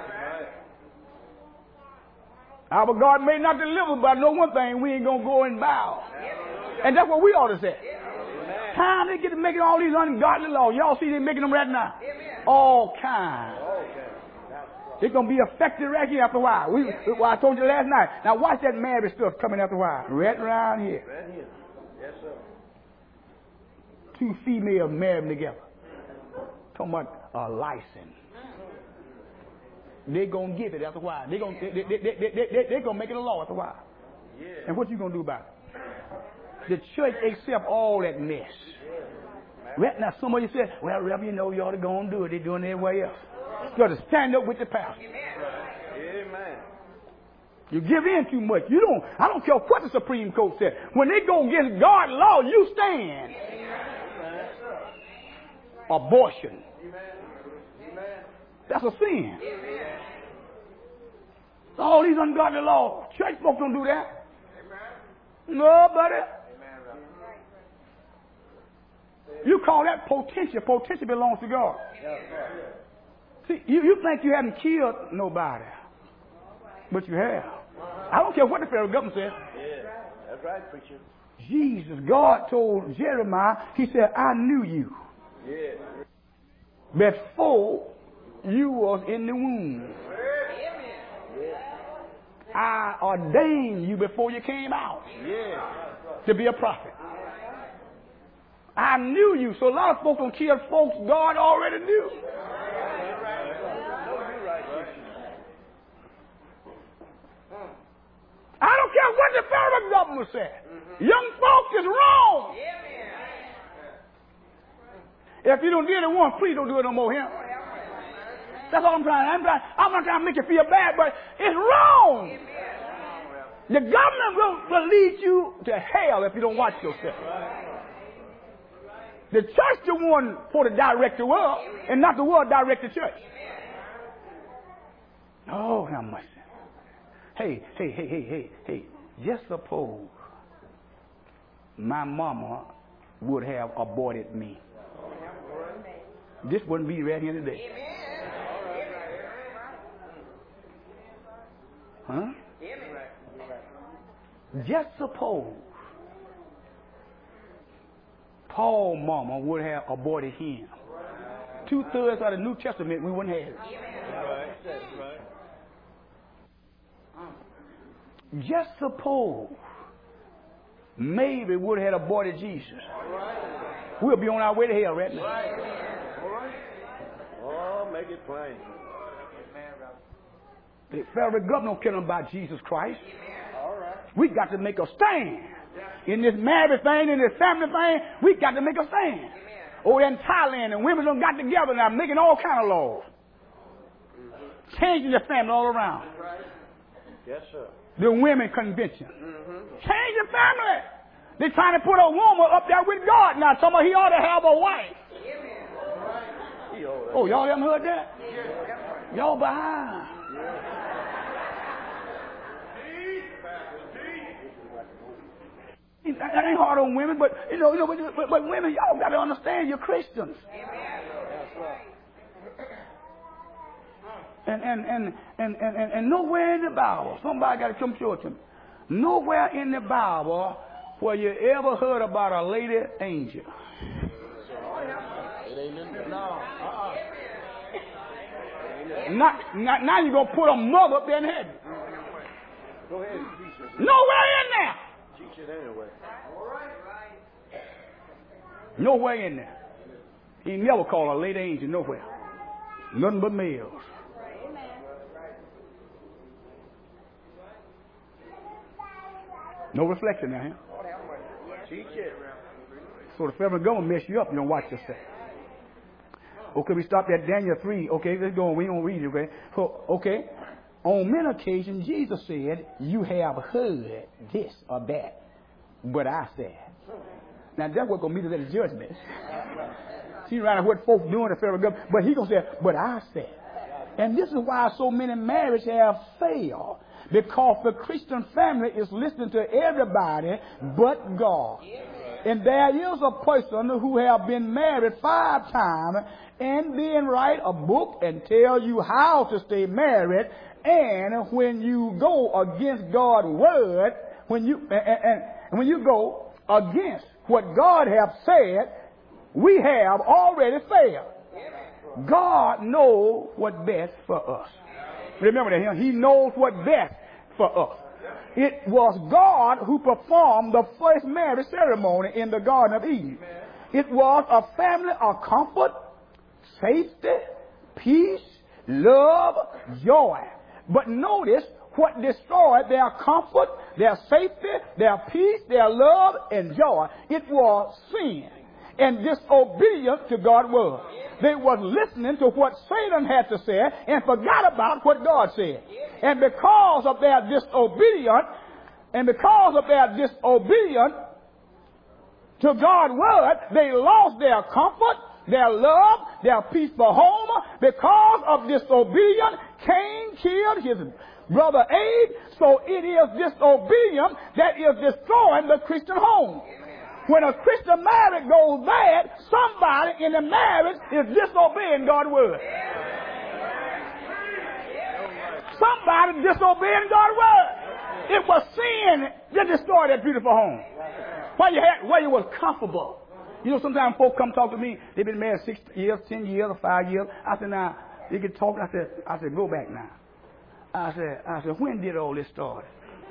Our God may not deliver, but I know one thing, we ain't going to go and bow. And that's what we ought to say. Amen. Time they get to making all these ungodly laws. Y'all see they making them right now? Amen. All kinds. Okay. It's going to be affected right here after a while. We, well, I told you last night. Now watch that marriage stuff coming after a while. Right around here. Right here. Yes, sir. Two females married together. Talking about a license. They're going to give it after a while. They're going they, they, they, they, they, they gonna make it a law after a while. Yeah. And what you going to do about it? The church accept all that mess. Right now, somebody said, well, Reverend, you know you ought to go and do it. They're doing it everywhere else. You got to stand up with the pastor. Amen. You give in too much. You don't, I don't care what the Supreme Court said. When they go against God's law, you stand. Abortion. That's a sin. All these ungodly laws. Church folks don't do that. Nobody. You call that potential. Potential belongs to God. See, you, you think you haven't killed nobody. But you have. I don't care what the federal government says. Yeah, that's right, preacher. Jesus, God told Jeremiah, he said, I knew you. Yeah. Before you was in the womb. I ordained you before you came out yeah. to be a prophet. I knew you. So a lot of folks don't kill folks God already knew. I don't care what what the federal government said. Mm-hmm. Young folks is wrong. Yeah, if you don't do it once, please don't do it no more here. That's all I'm trying. I'm trying. I'm not trying to make you feel bad, but it's wrong. Amen. The government will, will lead you to hell if you don't watch yourself. The church the one for to direct the world, and not the world direct the church. Oh, how much? Hey, hey, hey, hey, hey, hey. Just suppose my mama would have aborted me. This wouldn't be right here today. Huh? Just suppose Paul's mama would have aborted him. Two thirds of the New Testament, we wouldn't have it. Just suppose maybe would have aborted Jesus. We'll be on our way to hell right now. Oh, make it plain. The federal government don't care about Jesus Christ. We got to make a stand. In this marriage thing, in this family thing, we got to make a stand. Over in Thailand, and women done got together now, making all kind of laws. Changing the family all around. Yes, sir. The women convention. Mm-hmm. Change the family. They're trying to put a woman up there with God now. Some of he ought to have a wife. Oh, y'all haven't heard that? Y'all behind. That ain't hard on women, but you know, you know, but, but, but women, y'all got to understand you're Christians. And and, and, and, and, and and nowhere in the Bible, somebody got to come show it to me. Nowhere in the Bible where you ever heard about a lady angel. It ain't in there. No. Uh-uh. Not, not, now you're going to put a mother up there in heaven. Go ahead and teach us. Nowhere in there. Teach it anyway. Nowhere in there. He never called a lady angel nowhere. Nothing but males. No reflection now, huh? Teach it. So the federal government mess you up, you don't watch yourself. Okay, we stopped at Daniel three. Okay, let's go on. We don't read it, okay? So, okay. On many occasions, Jesus said, you have heard this or that, but I said. Now, that's what's going to meet us at the judgment. See right what folks doing the federal government, but he going to say, but I said. And this is why so many marriages have failed. Because the Christian family is listening to everybody but God. And there is a person who have been married five times and then write a book and tell you how to stay married. And when you go against God's word, when you and, and, and when you go against what God have said, we have already failed. God knows what's best for us. Remember that, He knows what's best for us. It was God who performed the first marriage ceremony in the Garden of Eden. It was a family of comfort, safety, peace, love, joy. But notice what destroyed their comfort, their safety, their peace, their love, and joy. It was sin and disobedience to God's word. They was listening to what Satan had to say and forgot about what God said. And because of their disobedience, and because of their disobedience to God's word, they lost their comfort, their love, their peaceful home. Because of disobedience, Cain killed his brother Abel. So it is disobedience that is destroying the Christian home. When a Christian marriage goes bad, somebody in the marriage is disobeying God's word. Somebody disobeying God's word. It was sin that destroyed that beautiful home. Where you had, where you was comfortable. You know, sometimes folks come talk to me. They've been married six years, ten years, or five years. I said, now they can talk. I said, I said, go back now. I said, I said, when did all this start?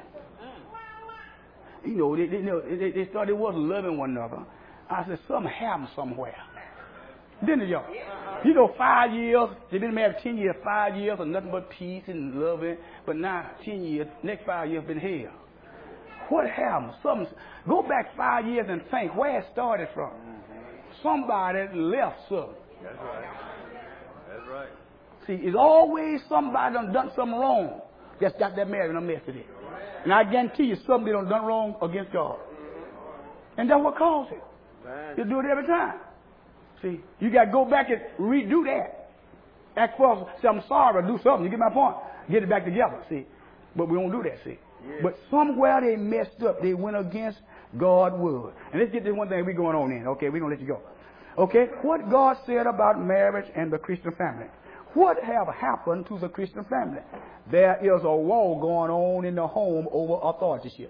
You know, they, they, you know, they, they started, they wasn't loving one another. I said, something happened somewhere. Didn't it, y'all? You know, five years, they've been married ten years, five years of nothing but peace and loving. But now, ten years, next five years been hell. What happened? Something, go back five years and think where it started from. Somebody left something. That's right. That's right. See, it's always somebody done done something wrong that's got that married in a mess today. And I guarantee you somebody done done wrong against God. And that's what caused it. Man. You do it every time. See, you got to go back and redo that. Ask for say, I'm sorry, do something. You get my point? Get it back together, see. But we don't do that, see. Yeah. But somewhere they messed up. They went against God's word. And let's get this one thing we going on in. Okay, we're going to let you go. Okay, what God said about marriage and the Christian family. What have happened to the Christian family? There is a war going on in the home over authorship.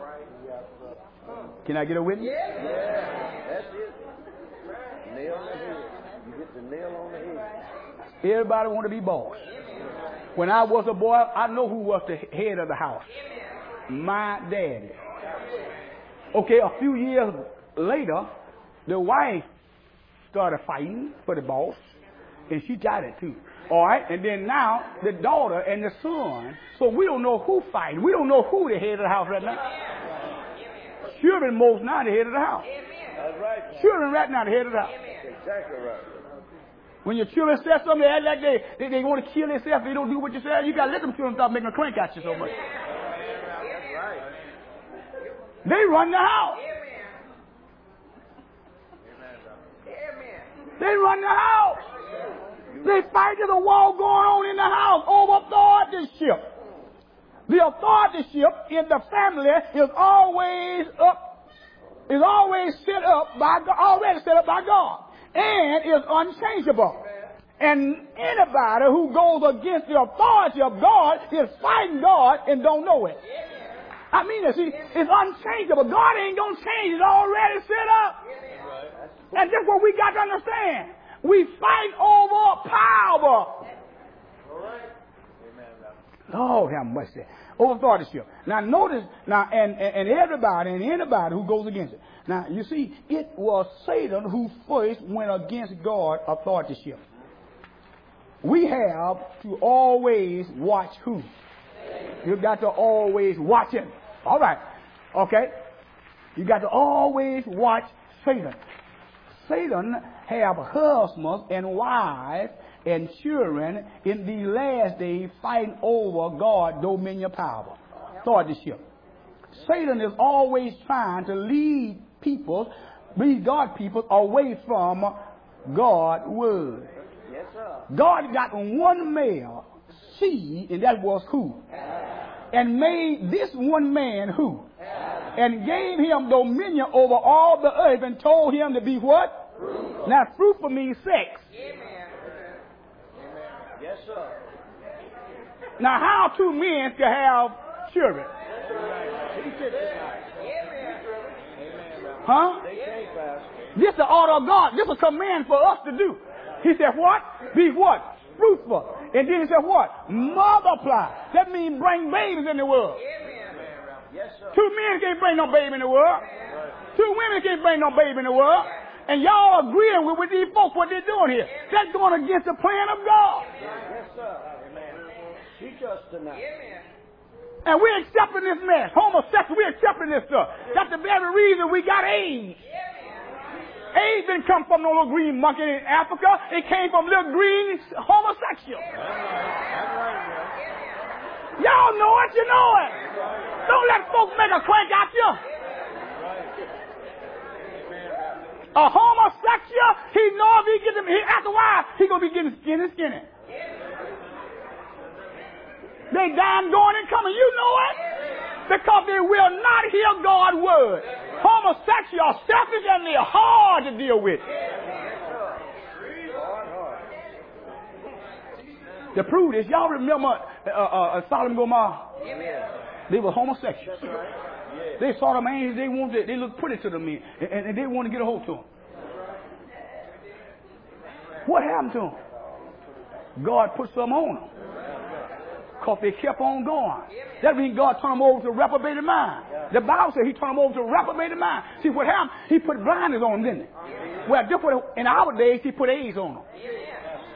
Can I get a witness? Yeah, that's it. Nail on the head. You hit the nail on the head. Everybody want to be boss. When I was a boy, I know who was the head of the house. My daddy. Okay, a few years later, the wife started fighting for the boss, and she got it too. All right, and then now the daughter and the son. So we don't know who fighting. We don't know who the head of the house right now. Children most now the head of the house. That's right. Children right now the head of the house. Exactly right. When your children say something, they act like they, they, they want to kill themselves. They don't do what you say. You got to let them children stop making a crank at you so much. That's right. They run the house. They run the house. They fight. There's a war going on in the house over authorship. The authorship in the family is always up, is always set up by God, already set up by God, and is unchangeable. And anybody who goes against the authority of God is fighting God and don't know it. I mean, see, it's unchangeable. God ain't gonna change. It's already set up. And that's what we got to understand. We fight over power. Oh, how much that. Over authorship. Now notice, now, and, and, and everybody and anybody who goes against it. Now, you see, it was Satan who first went against God's authorship. We have to always watch who? You've got to always watch him. All right. Okay. You got to always watch Satan. Satan have husbands and wives and children in the last days fighting over God's dominion power, authorship. Satan is always trying to lead people, lead God people away from God's word. Yes, sir. God got one male seed, and that was who? And made this one man who? And gave him dominion over all the earth and told him to be what? Fruitful. Now, fruitful means sex. Amen. Yes, sir. Now, how two men can have children? Huh? They can't pass. This is the order of God. This is a command for us to do. He said what? Be what? Fruitful. And then he said what? Multiply. That means bring babies in the world. Yes, sir. Two men can't bring no baby in the world. Two women can't bring no baby in the world. And y'all agreeing with, with these folks what they're doing here. That's going against the plan of God. Yes, sir. Amen. Teach us tonight. And we're accepting this mess. Homosexual, we're accepting this stuff. That's the very reason we got AIDS. AIDS didn't come from no little green monkey in Africa. It came from little green homosexual. Y'all know it, you know it. Don't let folks make a crank at you. A homosexual, he knows if he gets him, he, after a while, he gonna be getting skinny, skinny. They dying, going and coming. You know it. Because they will not hear God's word. Homosexuals are selfish and they're hard to deal with. To prove this, y'all remember uh, uh, Sodom and Gomorrah? They were homosexuals. They saw the man, they wanted, they looked pretty to the men, and, and they wanted to get a hold to him. What happened to them? God put some on them. Because they kept on going. That means God turned them over to reprobated mind. The Bible says he turned them over to reprobated mind. See what happened? He put blinders on them, didn't he? Well, different, in our days, he put AIDS on them.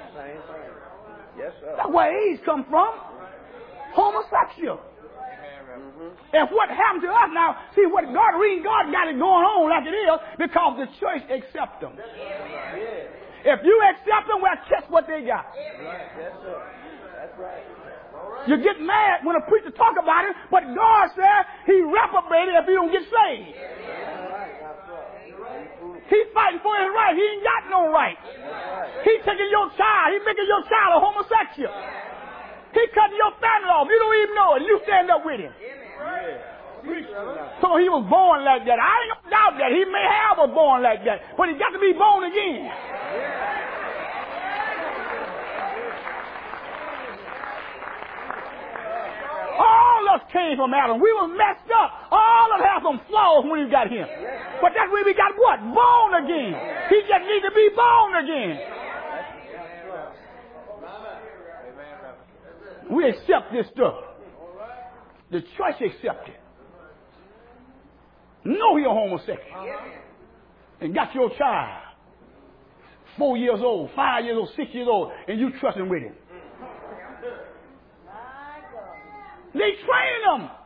Yes, sir. That's where AIDS come from. Homosexual. Mm-hmm. And what happened to us now, see what God, reading God got it going on like it is because the church accepts them. Yeah. If you accept them, well, guess what they got? Right. Yes, sir. That's right. You get mad when a preacher talk about it, but God said he reprobated if you don't get saved. He's fighting for his right. He ain't got no right. He's taking your child. He's making your child a homosexual. He's cutting your family off. You don't even know it. You stand up with him. So he was born like that. I ain't gonna doubt that. He may have was born like that, but he got to be born again. All of us came from Adam. We were messed up. All of us have some flaws when we got him. But that's when we got what? Born again. He just needs to be born again. We accept this stuff. The church accepts it. Know you're homosexual. And got your child. Four years old, five years old, six years old, and you trusting with him. They train them.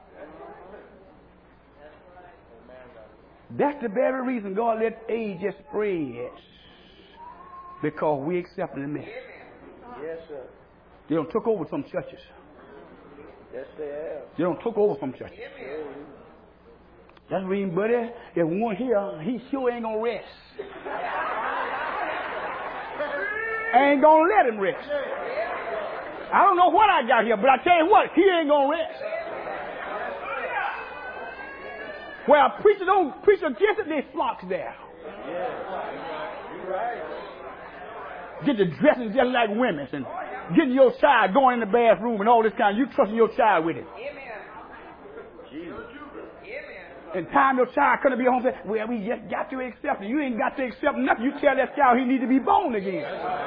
That's the very reason God let age just spread. Because we accepted the mess. Yes, sir. They don't took over some churches. Yes, they have. They don't took over some churches. That's the reason, buddy, if one here, he sure ain't gonna rest. Ain't gonna let him rest. I don't know what I got here, but I tell you what, he ain't gonna rest. Well, preachers don't preach against it, they flocks there. Get the dresses just like women and getting your child going in the bathroom and all this kind of, you trusting your child with it. And time your child couldn't be home, say, well, we just got to accept it. You ain't got to accept nothing. You tell that child he need to be born again.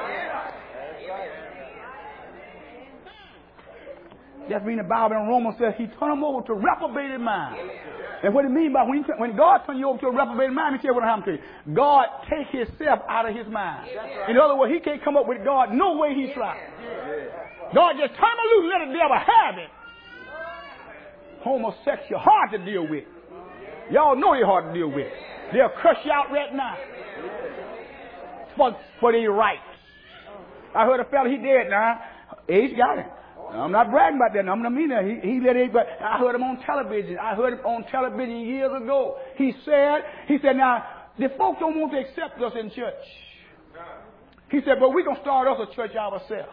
That's reading the Bible in Romans says he turned him over to reprobated mind. And what it means by when, you, when God turns you over to a reprobated mind, let me tell you what happened to you. God take himself out of his mind. In other words, he can't come up with God no way he tries. God just turn him loose, let the devil have it. Homosexual, hard to deal with. Y'all know they're hard to deal with. They'll crush you out right now. For, for their rights. I heard a fella, he dead now. Age got him. I'm not bragging about that. I'm not mean that. He, he let it, but I heard him on television. I heard him on television years ago. He said, he said, now, the folks don't want to accept us in church. He said, but we're going to start us a church ourselves.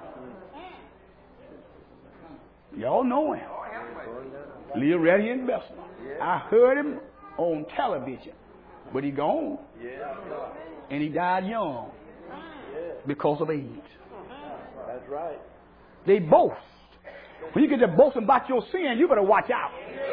Y'all know him. Leo Reddy in Bessemer. I heard him on television, but he gone. And he died young because of age. That's right. They boast. When you get to boasting about your sin, you better watch out.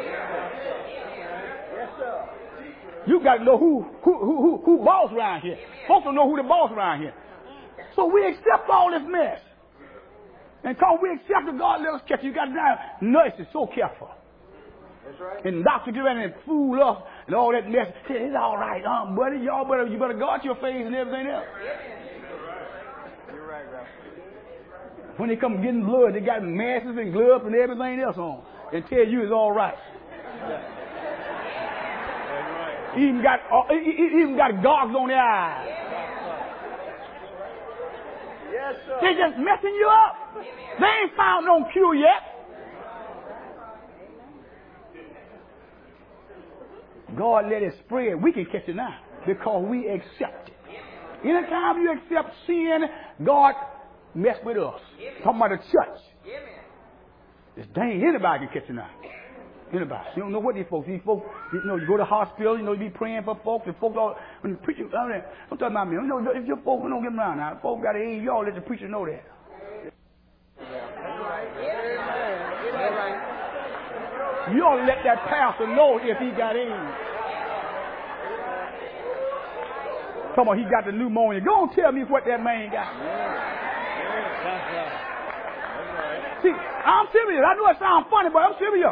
Yes, sir. You got to know who who who who, who boss around here. Folks don't know who the boss around here. So we accept all this mess. And because we accept the God let us catch, you got to now nurses so careful. That's right. And doctors get around and fool us and all that mess. Say, it's all right, um, buddy. Y'all better you better guard your face and everything else. You're right, Ralph. When they come getting blood, they got masks and gloves and everything else on. And tell you it's all right. Even got uh, even got goggles on their eyes. Yes, sir. They just messing you up. They ain't found no cure yet. God let it spread. We can catch it now because we accept it. Anytime you accept sin, God mess with us. Talking about the church. This dang anybody can catch it now. Anybody. You don't know what these folks. These folks, you know, you go to the hospital, you know, you be praying for folks, and folks all when the preacher, I mean, don't talk about me. You know, if your folks don't get them around now, folks got to age, y'all let the preacher know that. You ought to let that pastor know if he got AIDS. Come on, he got the pneumonia. Go on, tell me what that man got. See, I'm serious. I know it sounds funny, but I'm serious.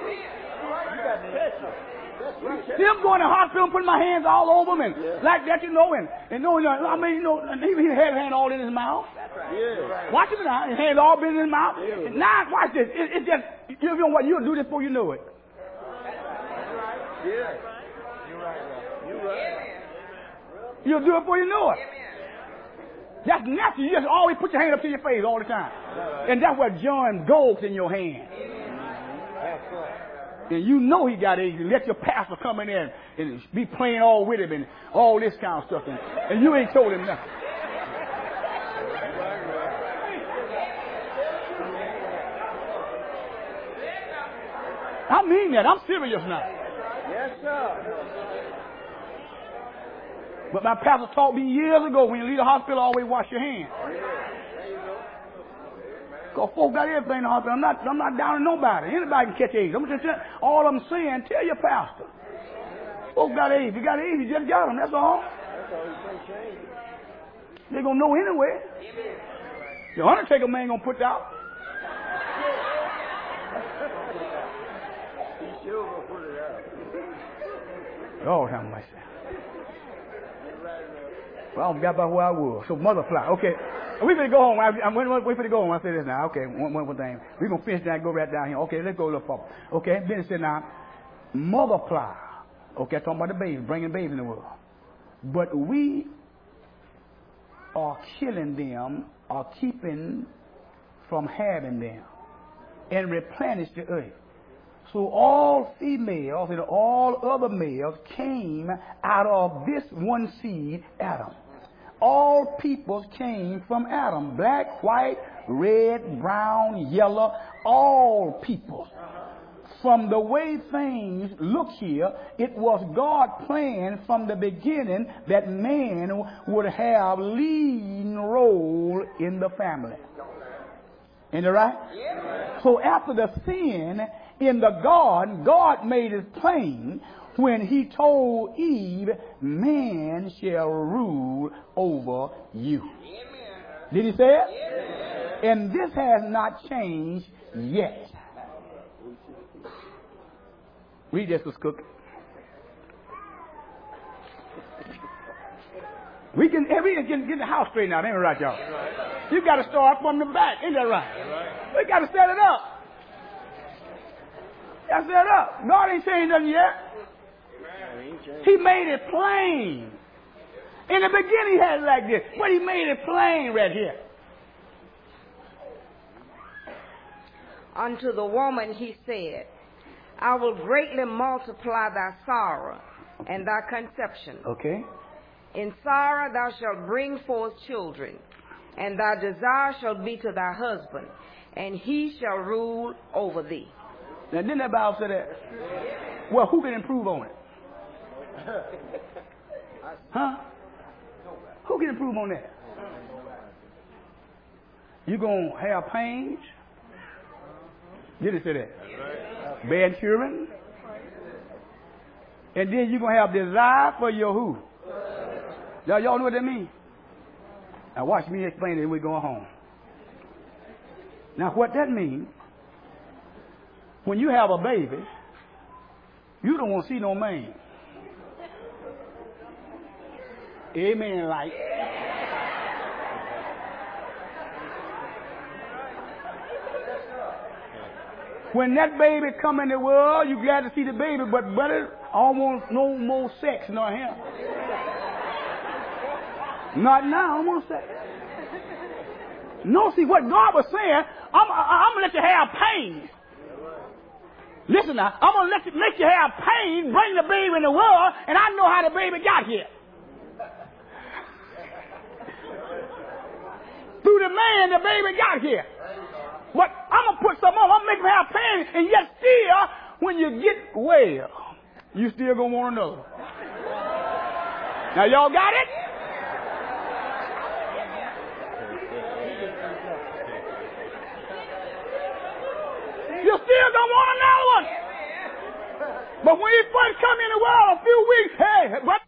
See, I'm going to the hospital and putting my hands all over him and yeah. like that, you know, and, and knowing, I mean, you know, and he, he had his hand all in his mouth. Yeah. Watch him now. His hands all been in his mouth. Yeah. And now, watch this. It, it's just You know what? You'll do this before you know it. Yeah. You're right, bro. You're right. You'll do it before you know it. That's natural. You just always put your hand up to your face all the time. And that's what John goes in your hand. And you know he got AIDS. And let your pastor come in there and be playing all with him and all this kind of stuff. And, and you ain't told him nothing. I mean that. I'm serious now. Yes, sir. But my pastor taught me years ago, when you leave the hospital, always wash your hands. Because folks got everything in the hospital. I'm not, I'm not down on nobody. Anybody can catch AIDS. I'm just saying, all I'm saying, tell your pastor. Folks got AIDS. You got AIDS, you just got them. That's all. They're going to know anyway. The Undertaker man going to put out. Lord have mercy. Well, I forgot about where I was. So mother fly. Okay. We finna go home. I, I'm wait, wait, wait for to go home. I say this now. Okay. One, one, one thing. We're going to finish that and go right down here. Okay. Let's go a little further. Okay. Then said now, multiply. Okay. Talking about the baby, bringing babies in the world. But we are killing them or keeping from having them and replenish the earth. So all females and all other males came out of this one seed, Adam. All peoples came from Adam. Black, white, red, brown, yellow, all peoples. From the way things look here, it was God's plan from the beginning that man would have leading role in the family. Ain't that right? Yeah. So after the sin in the garden, God made it plain when he told Eve, man shall rule over you. Amen. Did he say it? Yeah. And this has not changed yet. Read this, Mister Cook. We can, we can get, get the house straightened out, ain't it right, y'all? Right. You got to start from the back, ain't that right? Right. We got to set it up. Got to set it up. God ain't changed nothing yet. He made it plain. In the beginning, he had it like this, but he made it plain right here. Unto the woman he said, I will greatly multiply thy sorrow and thy conception. Okay. In sorrow thou shalt bring forth children, and thy desire shall be to thy husband, and he shall rule over thee. Now, didn't that Bible say that? Well, who can improve on it? Huh? Who can improve on that? You going to have pains? Did it say that? Bad children? And then you're going to have desire for your who? Now, y'all know what that means? Now, watch me explain it and we're going home. Now, what that means, when you have a baby, you don't want to see no man. Amen, like. When that baby come in the world, you glad to see the baby, but brother, I don't want no more sex, nor him. Not now, I don't want sex. No, see what God was saying, I'm, I'm going to let you have pain. Listen now, I'm going to let you, make you have pain, bring the baby in the world, and I know how the baby got here. Through the man, the baby got here. But I'm going to put some on, I'm going to make him have pain, and yet still, when you get well, you still going to want another. Now, y'all got it? You still don't want another one. But when he first come in the world a few weeks, hey, what?